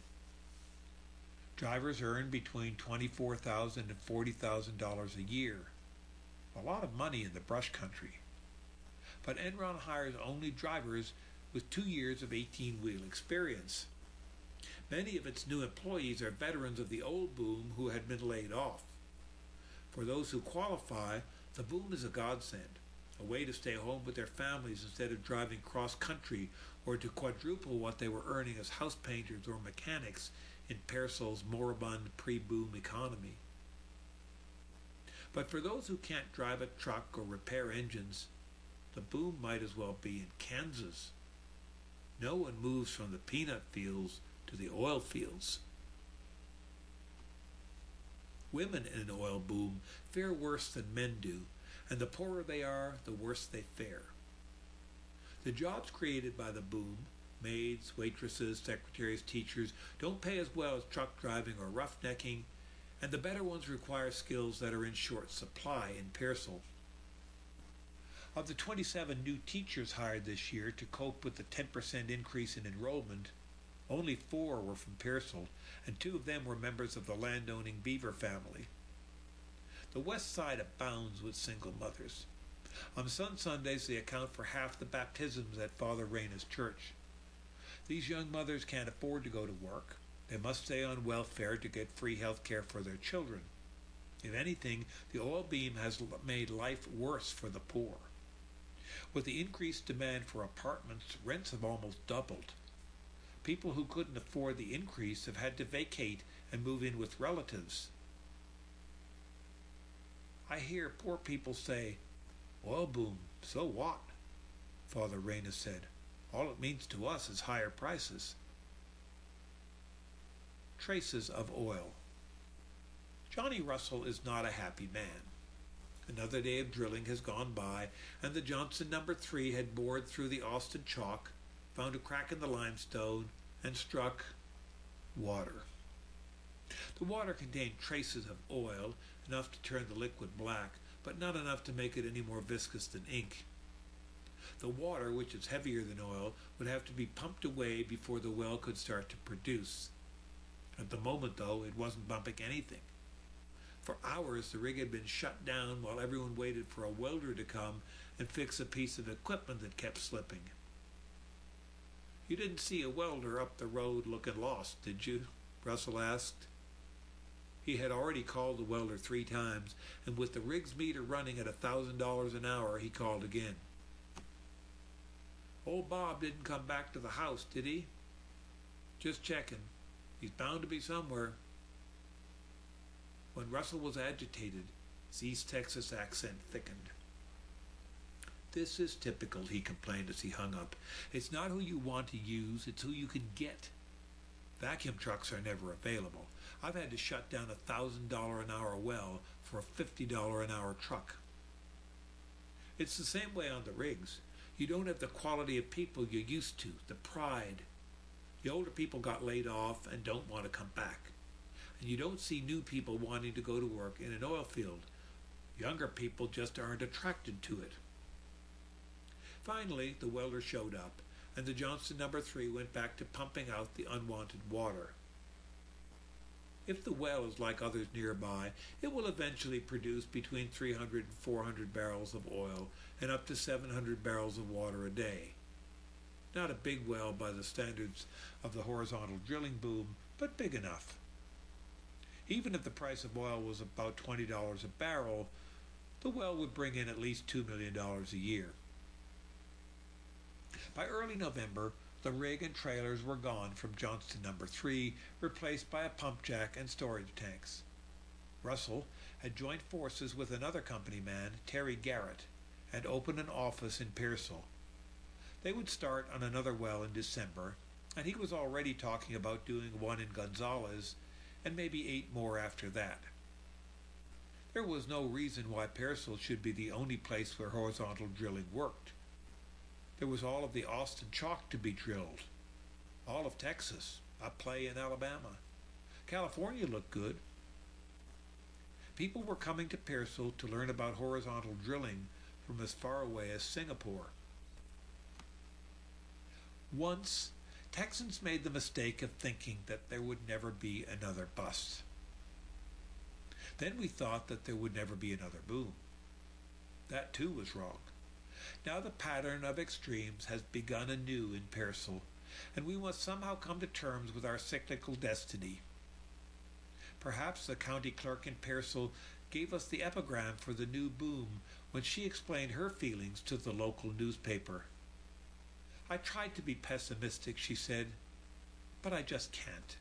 Drivers earn between $24,000 and $40,000 a year. A lot of money in the brush country. But Enron hires only drivers with 2 years of 18-wheel experience. Many of its new employees are veterans of the old boom who had been laid off. For those who qualify, the boom is a godsend, a way to stay home with their families instead of driving cross-country or to quadruple what they were earning as house painters or mechanics in Pearsall's moribund pre-boom economy. But for those who can't drive a truck or repair engines, the boom might as well be in Kansas. No one moves from the peanut fields to the oil fields. Women in an oil boom fare worse than men do, and the poorer they are, the worse they fare. The jobs created by the boom, maids, waitresses, secretaries, teachers, don't pay as well as truck driving or roughnecking, and the better ones require skills that are in short supply in Pearsall. Of the 27 new teachers hired this year to cope with the 10% increase in enrollment, only 4 were from Pearsall, and 2 of them were members of the landowning Beaver family. The west side abounds with single mothers. On Sundays they account for half the baptisms at Father Reyna's church. These young mothers can't afford to go to work. They must stay on welfare to get free health care for their children. If anything, the oil boom has made life worse for the poor. With the increased demand for apartments, rents have almost doubled. People who couldn't afford the increase have had to vacate and move in with relatives. I hear poor people say, "Oil boom, so what?" Father Reyna said. "All it means to us is higher prices." Traces of oil. Johnny Russell is not a happy man. Another day of drilling has gone by, and the Johnson No. 3 had bored through the Austin chalk, found a crack in the limestone, and struck water. The water contained traces of oil, enough to turn the liquid black, but not enough to make it any more viscous than ink. The water, which is heavier than oil, would have to be pumped away before the well could start to produce. At the moment, though, it wasn't pumping anything. For hours, the rig had been shut down while everyone waited for a welder to come and fix a piece of equipment that kept slipping. "You didn't see a welder up the road looking lost, did you?" Russell asked. He had already called the welder 3 times, and with the rig's meter running at $1,000 an hour, he called again. "Old Bob didn't come back to the house, did he?" "Just checking. He's bound to be somewhere." When Russell was agitated, his East Texas accent thickened. "This is typical," he complained as he hung up. "It's not who you want to use, it's who you can get. Vacuum trucks are never available. I've had to shut down a $1,000 an hour well for a $50 an hour truck." It's the same way on the rigs. You don't have the quality of people you're used to, the pride. The older people got laid off and don't want to come back. And you don't see new people wanting to go to work in an oil field. Younger people just aren't attracted to it. Finally, the welder showed up, and the Johnson No. 3 went back to pumping out the unwanted water. If the well is like others nearby, it will eventually produce between 300 and 400 barrels of oil and up to 700 barrels of water a day. Not a big well by the standards of the horizontal drilling boom, but big enough. Even if the price of oil was about $20 a barrel, the well would bring in at least $2 million a year. By early November, the rig and trailers were gone from Johnson No. 3, replaced by a pump jack and storage tanks. Russell had joined forces with another company man, Terry Garrett, and opened an office in Pearsall. They would start on another well in December, and he was already talking about doing one in Gonzales, and maybe 8 more after that. There was no reason why Pearsall should be the only place where horizontal drilling worked. There was all of the Austin chalk to be drilled, all of Texas, a play in Alabama. California looked good. People were coming to Pearsall to learn about horizontal drilling from as far away as Singapore. Once, Texans made the mistake of thinking that there would never be another bust. Then we thought that there would never be another boom. That too was wrong. Now the pattern of extremes has begun anew in Pearsall, and we must somehow come to terms with our cyclical destiny. Perhaps the county clerk in Pearsall gave us the epigram for the new boom when she explained her feelings to the local newspaper. "I tried to be pessimistic," she said, "but I just can't."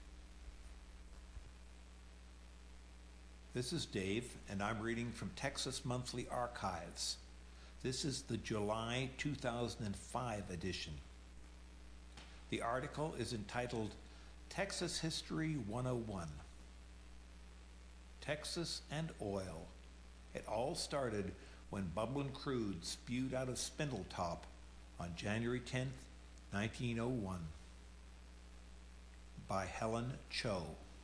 This is Dave, and I'm reading from Texas Monthly Archives. This is the July 2005 edition. The article is entitled Texas History 101. Texas and oil. It all started when bubbling crude spewed out of Spindletop on January 10th, 1901. By Helen Cho.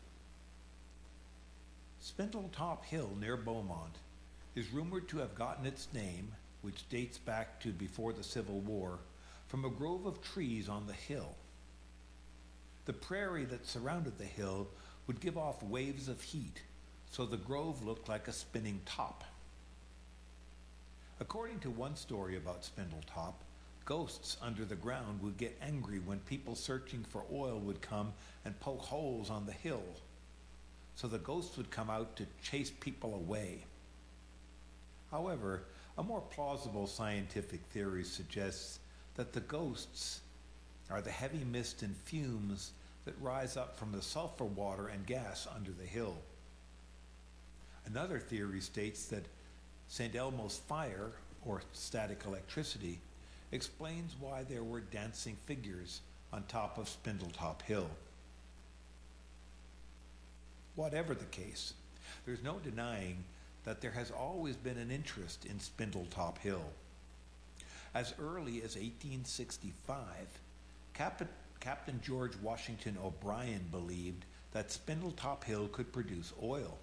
Spindletop Hill near Beaumont is rumored to have gotten its name, which dates back to before the Civil War, from a grove of trees on the hill. The prairie that surrounded the hill would give off waves of heat, so the grove looked like a spinning top. According to one story about Spindletop, ghosts under the ground would get angry when people searching for oil would come and poke holes on the hill, so the ghosts would come out to chase people away. However, a more plausible scientific theory suggests that the ghosts are the heavy mist and fumes that rise up from the sulfur water and gas under the hill. Another theory states that St. Elmo's fire, or static electricity, explains why there were dancing figures on top of Spindletop Hill. Whatever the case, there's no denying that there has always been an interest in Spindletop Hill. As early as 1865, Captain George Washington O'Brien believed that Spindletop Hill could produce oil.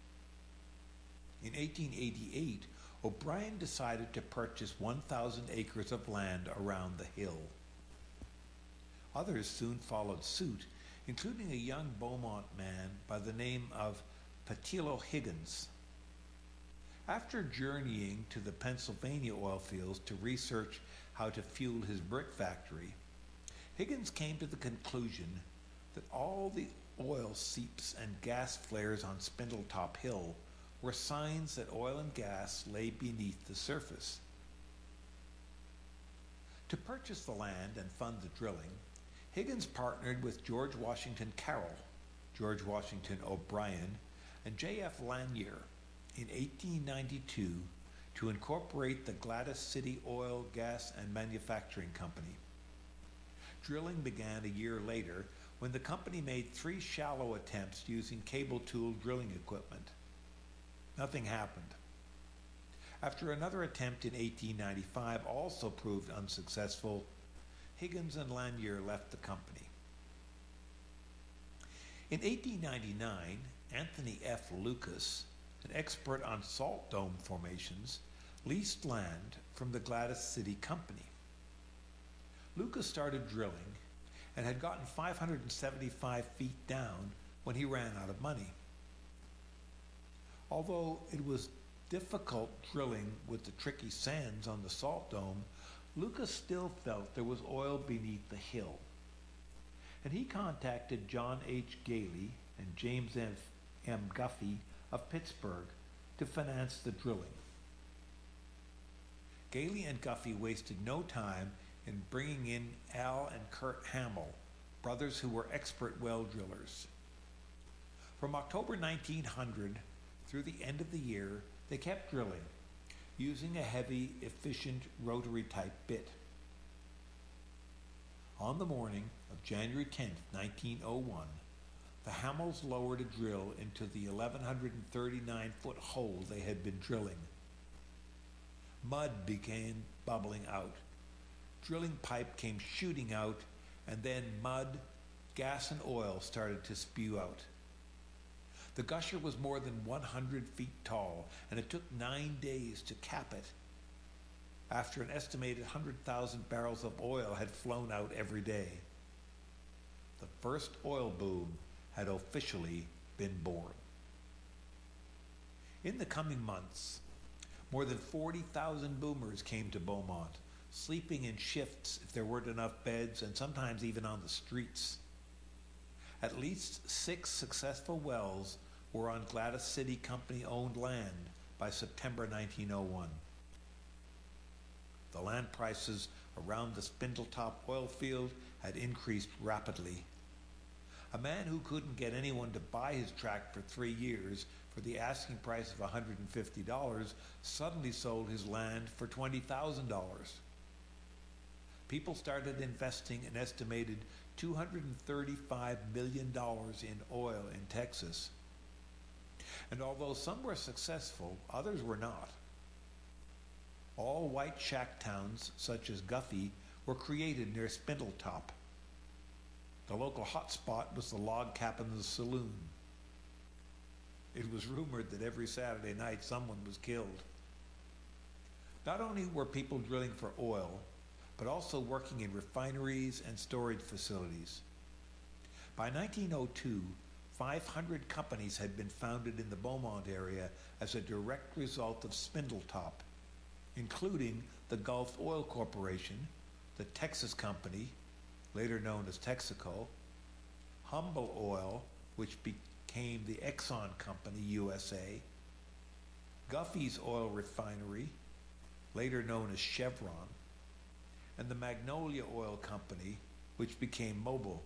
In 1888, O'Brien decided to purchase 1,000 acres of land around the hill. Others soon followed suit, including a young Beaumont man by the name of Petillo Higgins. After journeying to the Pennsylvania oil fields to research how to fuel his brick factory, Higgins came to the conclusion that all the oil seeps and gas flares on Spindletop Hill were signs that oil and gas lay beneath the surface. To purchase the land and fund the drilling, Higgins partnered with George Washington Carroll, George Washington O'Brien, and J.F. Lanier in 1892 to incorporate the Gladys City Oil, Gas, and Manufacturing Company. Drilling began a year later when the company made 3 shallow attempts using cable-tool drilling equipment. Nothing happened. After another attempt in 1895 also proved unsuccessful, Higgins and Lanier left the company. In 1899, Anthony F. Lucas, an expert on salt dome formations, leased land from the Gladys City Company. Lucas started drilling and had gotten 575 feet down when he ran out of money. Although it was difficult drilling with the tricky sands on the salt dome, Lucas still felt there was oil beneath the hill. And he contacted John H. Gailey and James M. Guffey of Pittsburgh to finance the drilling. Gailey and Guffey wasted no time in bringing in Al and Kurt Hamill, brothers who were expert well drillers. From October 1900 through the end of the year, they kept drilling, using a heavy, efficient rotary-type bit. On the morning of January 10, 1901, the Hamills lowered a drill into the 1,139-foot hole they had been drilling. Mud began bubbling out. Drilling pipe came shooting out, and then mud, gas, and oil started to spew out. The gusher was more than 100 feet tall, and it took 9 days to cap it, after an estimated 100,000 barrels of oil had flown out every day. The first oil boom had officially been born. In the coming months, more than 40,000 boomers came to Beaumont, sleeping in shifts if there weren't enough beds, and sometimes even on the streets. At least 6 successful wells were on Gladys City Company-owned land by September 1901. The land prices around the Spindletop oil field had increased rapidly. A man who couldn't get anyone to buy his tract for 3 years for the asking price of $150 suddenly sold his land for $20,000. People started investing an estimated $235 million in oil in Texas. And although some were successful, others were not. All white shack towns, such as Guffey, were created near Spindletop. The local hotspot was the Log Cabin's saloon. It was rumored that every Saturday night someone was killed. Not only were people drilling for oil, but also working in refineries and storage facilities. By 1902, 500 companies had been founded in the Beaumont area as a direct result of Spindletop, including the Gulf Oil Corporation, the Texas Company, later known as Texaco, Humble Oil, which became the Exxon Company USA, Guffey's Oil Refinery, later known as Chevron, and the Magnolia Oil Company, which became Mobil.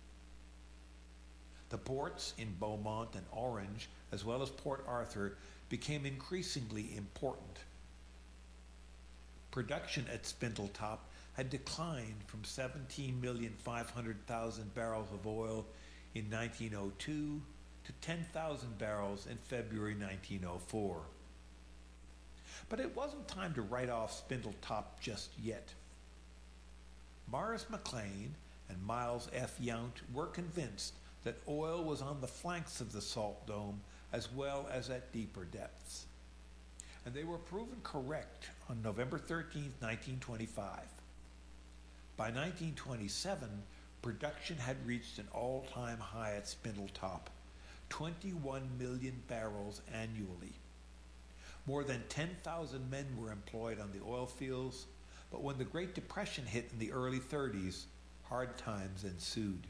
The ports in Beaumont and Orange, as well as Port Arthur, became increasingly important. Production at Spindletop had declined from 17,500,000 barrels of oil in 1902 to 10,000 barrels in February 1904. But it wasn't time to write off Spindletop just yet. Morris McLean and Miles F. Yount were convinced that oil was on the flanks of the salt dome as well as at deeper depths. And they were proven correct on November 13, 1925. By 1927, production had reached an all-time high at Spindletop, 21 million barrels annually. More than 10,000 men were employed on the oil fields, but when the Great Depression hit in the early 30s, hard times ensued.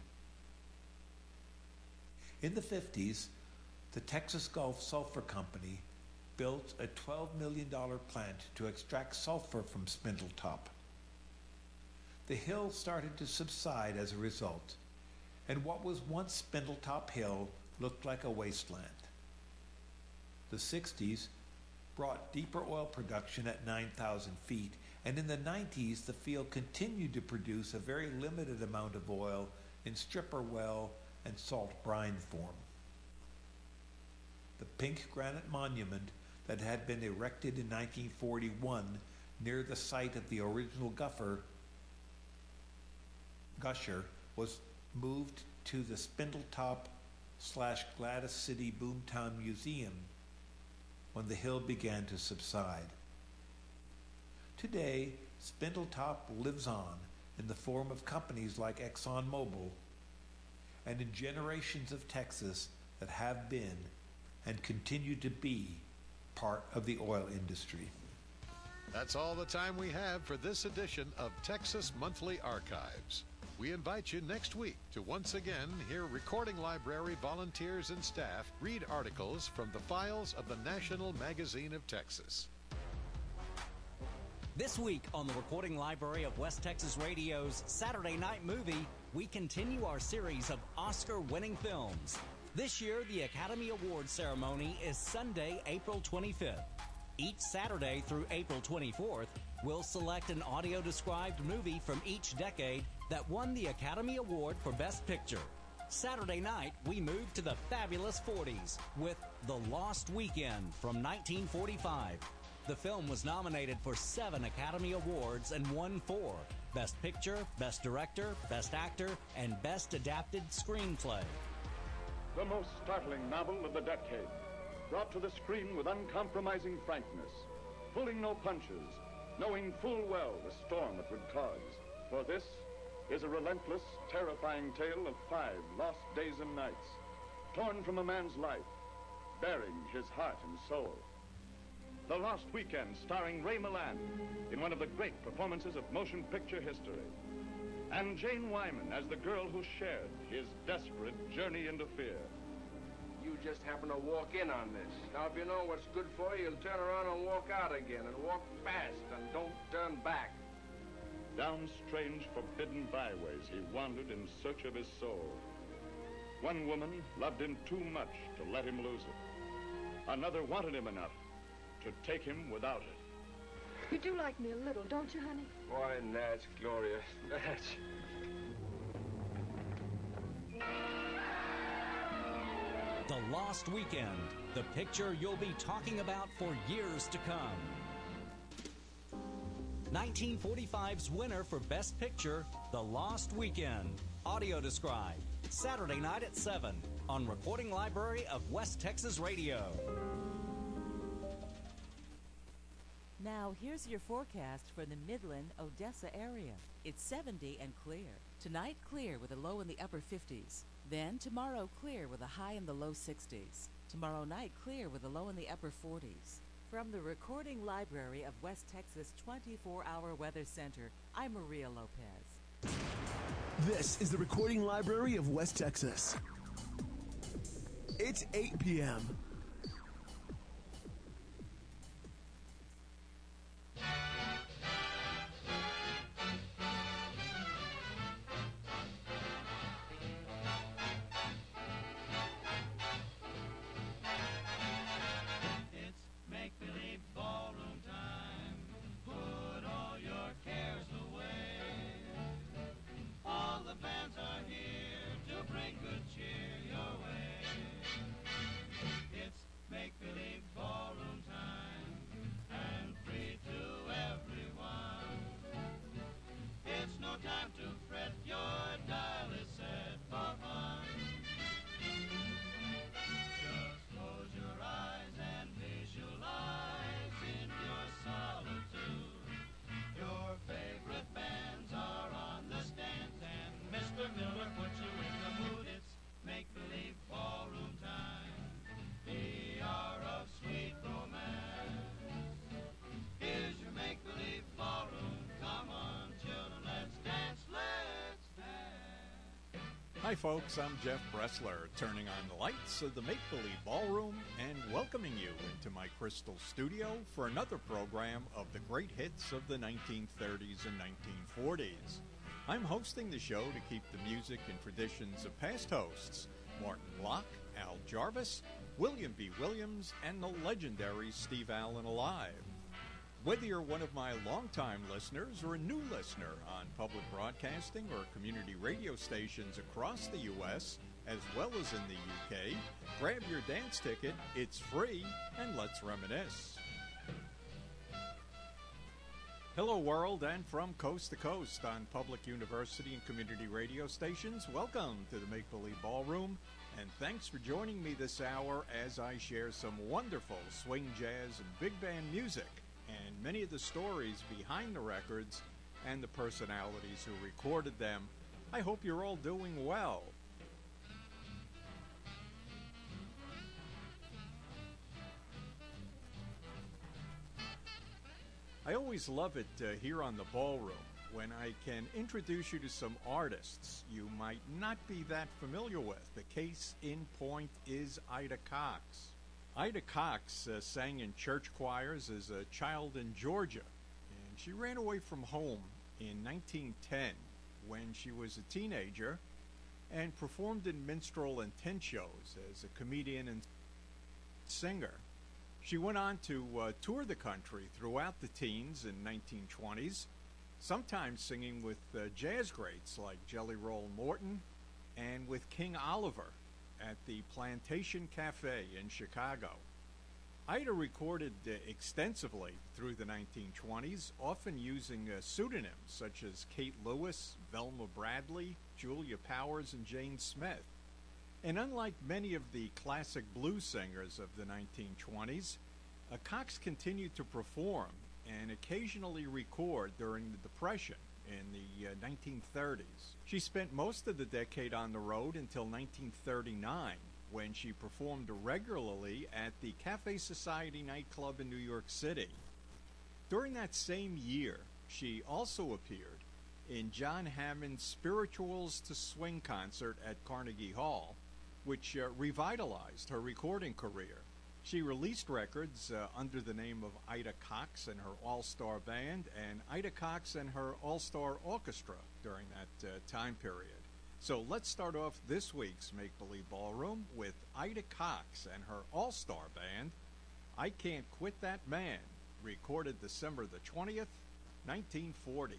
In the 50s, the Texas Gulf Sulphur Company built a $12 million plant to extract sulfur from Spindletop. The hill started to subside as a result, and what was once Spindletop Hill looked like a wasteland. The 60s brought deeper oil production at 9,000 feet, and in the 90s the field continued to produce a very limited amount of oil in stripper well and salt brine form. The pink granite monument that had been erected in 1941 near the site of the original gusher was moved to the Spindletop/Gladys City Boomtown Museum when the hill began to subside. Today, Spindletop lives on in the form of companies like ExxonMobil and in generations of Texas that have been and continue to be part of the oil industry. That's all the time we have for this edition of Texas Monthly Archives. We invite you next week to once again hear Recording Library volunteers and staff read articles from the files of the National Magazine of Texas. This week on the Recording Library of West Texas Radio's Saturday Night Movie, we continue our series of Oscar-winning films. This year, the Academy Awards ceremony is Sunday, April 25th. Each Saturday through April 24th, we'll select an audio-described movie from each decade that won the Academy Award for Best Picture. Saturday night, we move to the fabulous 40s with The Lost Weekend from 1945. The film was nominated for 7 Academy Awards and won 4: Best Picture, Best Director, Best Actor, and Best Adapted Screenplay. The most startling novel of the decade, brought to the screen with uncompromising frankness, pulling no punches, knowing full well the storm it would cause. For this is a relentless, terrifying tale of 5 lost days and nights, torn from a man's life, bearing his heart and soul. The Lost Weekend, starring Ray Milland in one of the great performances of motion picture history, and Jane Wyman as the girl who shared his desperate journey into fear. You just happen to walk in on this. Now, if you know what's good for you, you'll turn around and walk out again, and walk fast, and don't turn back. Down strange, forbidden byways he wandered in search of his soul. One woman loved him too much to let him lose it. Another wanted him enough to take him without it. You do like me a little, don't you, honey? Why, Natch, Gloria, Natch. The Lost Weekend, the picture you'll be talking about for years to come. 1945's winner for Best Picture, The Lost Weekend. Audio described. Saturday night at 7 on Recording Library of West Texas Radio. Now, here's your forecast for the Midland, Odessa area. It's 70 and clear. Tonight, clear with a low in the upper 50s. Then, tomorrow, clear with a high in the low 60s. Tomorrow night, clear with a low in the upper 40s. From the Recording Library of West Texas 24-Hour Weather Center, I'm Maria Lopez. This is the Recording Library of West Texas. It's 8 p.m. Hi folks, I'm Jeff Bressler, turning on the lights of the Make Believe Ballroom and welcoming you into my crystal studio for another program of the great hits of the 1930s and 1940s. I'm hosting the show to keep the music and traditions of past hosts, Martin Locke, Al Jarvis, William B. Williams, and the legendary Steve Allen alive. Whether you're one of my longtime listeners or a new listener on public broadcasting or community radio stations across the U.S., as well as in the U.K., grab your dance ticket, it's free, and let's reminisce. Hello, world, and from coast to coast on public university and community radio stations, welcome to the Make Believe Ballroom, and thanks for joining me this hour as I share some wonderful swing, jazz, and big band music, and many of the stories behind the records and the personalities who recorded them. I hope you're all doing well. I always love it here on the Ballroom when I can introduce you to some artists you might not be that familiar with. The case in point is Ida Cox. Ida Cox sang in church choirs as a child in Georgia, and she ran away from home in 1910 when she was a teenager and performed in minstrel and tent shows as a comedian and singer. She went on to tour the country throughout the teens and 1920s, sometimes singing with jazz greats like Jelly Roll Morton and with King Oliver at the Plantation Cafe in Chicago. Ida recorded extensively through the 1920s, often using pseudonyms such as Kate Lewis, Velma Bradley, Julia Powers, and Jane Smith. And unlike many of the classic blues singers of the 1920s, Cox continued to perform and occasionally record during the Depression in the 1930s. She spent most of the decade on the road until 1939, when she performed regularly at the Cafe Society nightclub in New York City. During that same year, she also appeared in John Hammond's Spirituals to Swing concert at Carnegie Hall, which revitalized her recording career. She released records under the name of Ida Cox and her All-Star Band and Ida Cox and her All-Star Orchestra during that time period. So let's start off this week's Make Believe Ballroom with Ida Cox and her All-Star Band, I Can't Quit That Man, recorded December the 20th, 1940.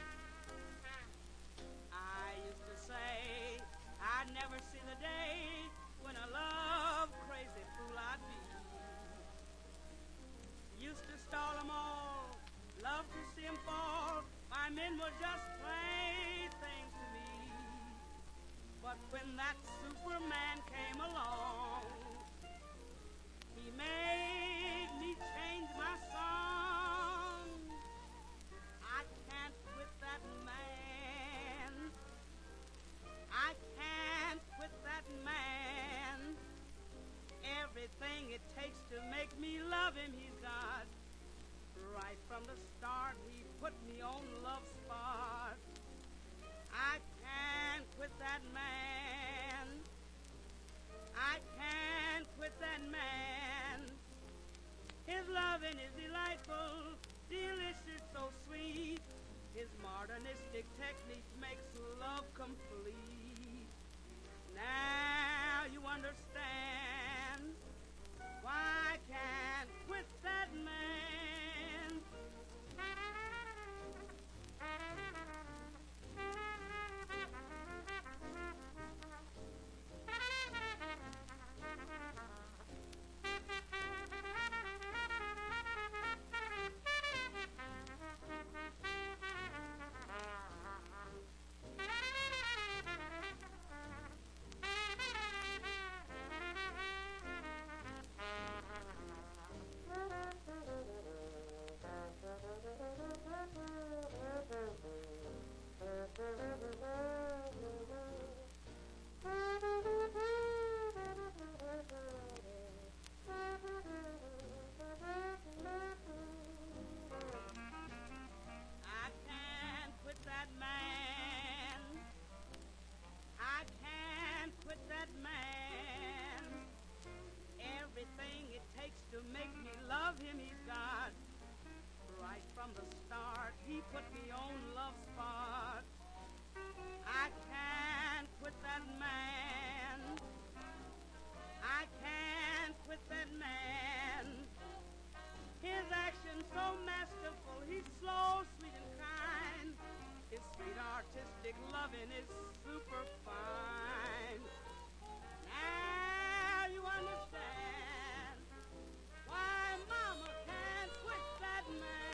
I used to say I'd never see the day when that Superman came along. He made me change my song. I can't quit that man. I can't quit that man. Everything it takes to make me love him, he's got. Right from the start, he put me on Love Spot. I can't quit that man. I can't quit that man. His loving is delightful, delicious, so sweet. His modernistic technique makes love complete. Now you understand why I can't quit that man. To make me love him, he's got. Right from the start, he put me on Love Spot. I can't quit that man. I can't quit that man. His action's so masterful, he's slow, sweet, and kind. His sweet artistic loving is super fine. Now you understand why Mama can't quit that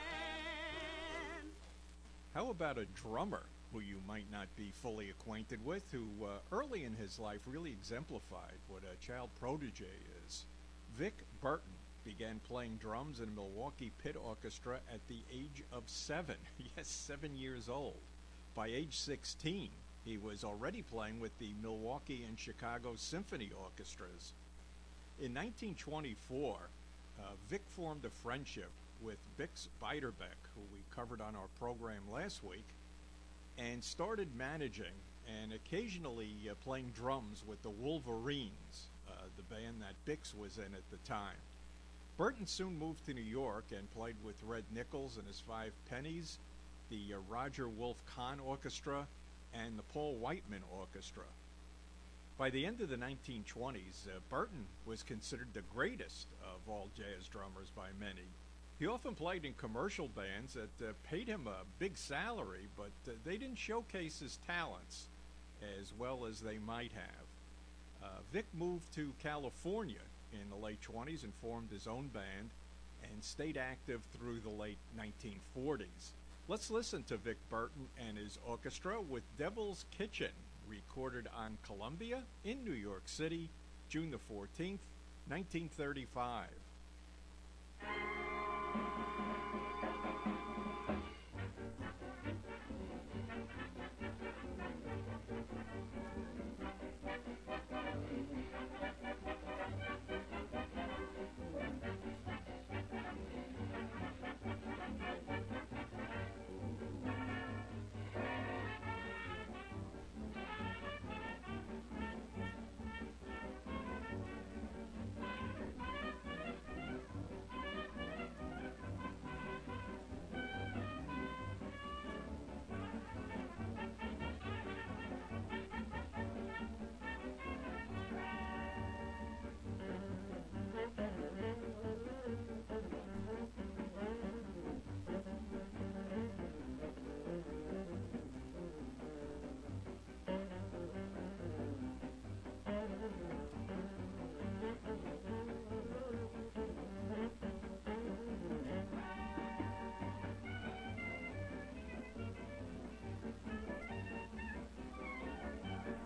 man. How about a drummer who you might not be fully acquainted with, who early in his life really exemplified what a child protege is? Vic Burton began playing drums in a Milwaukee pit orchestra at the age of 7. Yes, 7 years old. By age 16, he was already playing with the Milwaukee and Chicago Symphony Orchestras. In 1924, Vic formed a friendship with Bix Beiderbecke, who we covered on our program last week, and started managing and occasionally playing drums with the Wolverines, the band that Bix was in at the time. Burton soon moved to New York and played with Red Nichols and his Five Pennies, the Roger Wolf Kahn Orchestra, and the Paul Whiteman Orchestra. By the end of the 1920s, Burton was considered the greatest of all jazz drummers by many. He often played in commercial bands that paid him a big salary, but they didn't showcase his talents as well as they might have. Vic moved to California in the late 20s and formed his own band and stayed active through the late 1940s. Let's listen to Vic Burton and his orchestra with Devil's Kitchen, recorded on Columbia in New York City, June the 14th, 1935.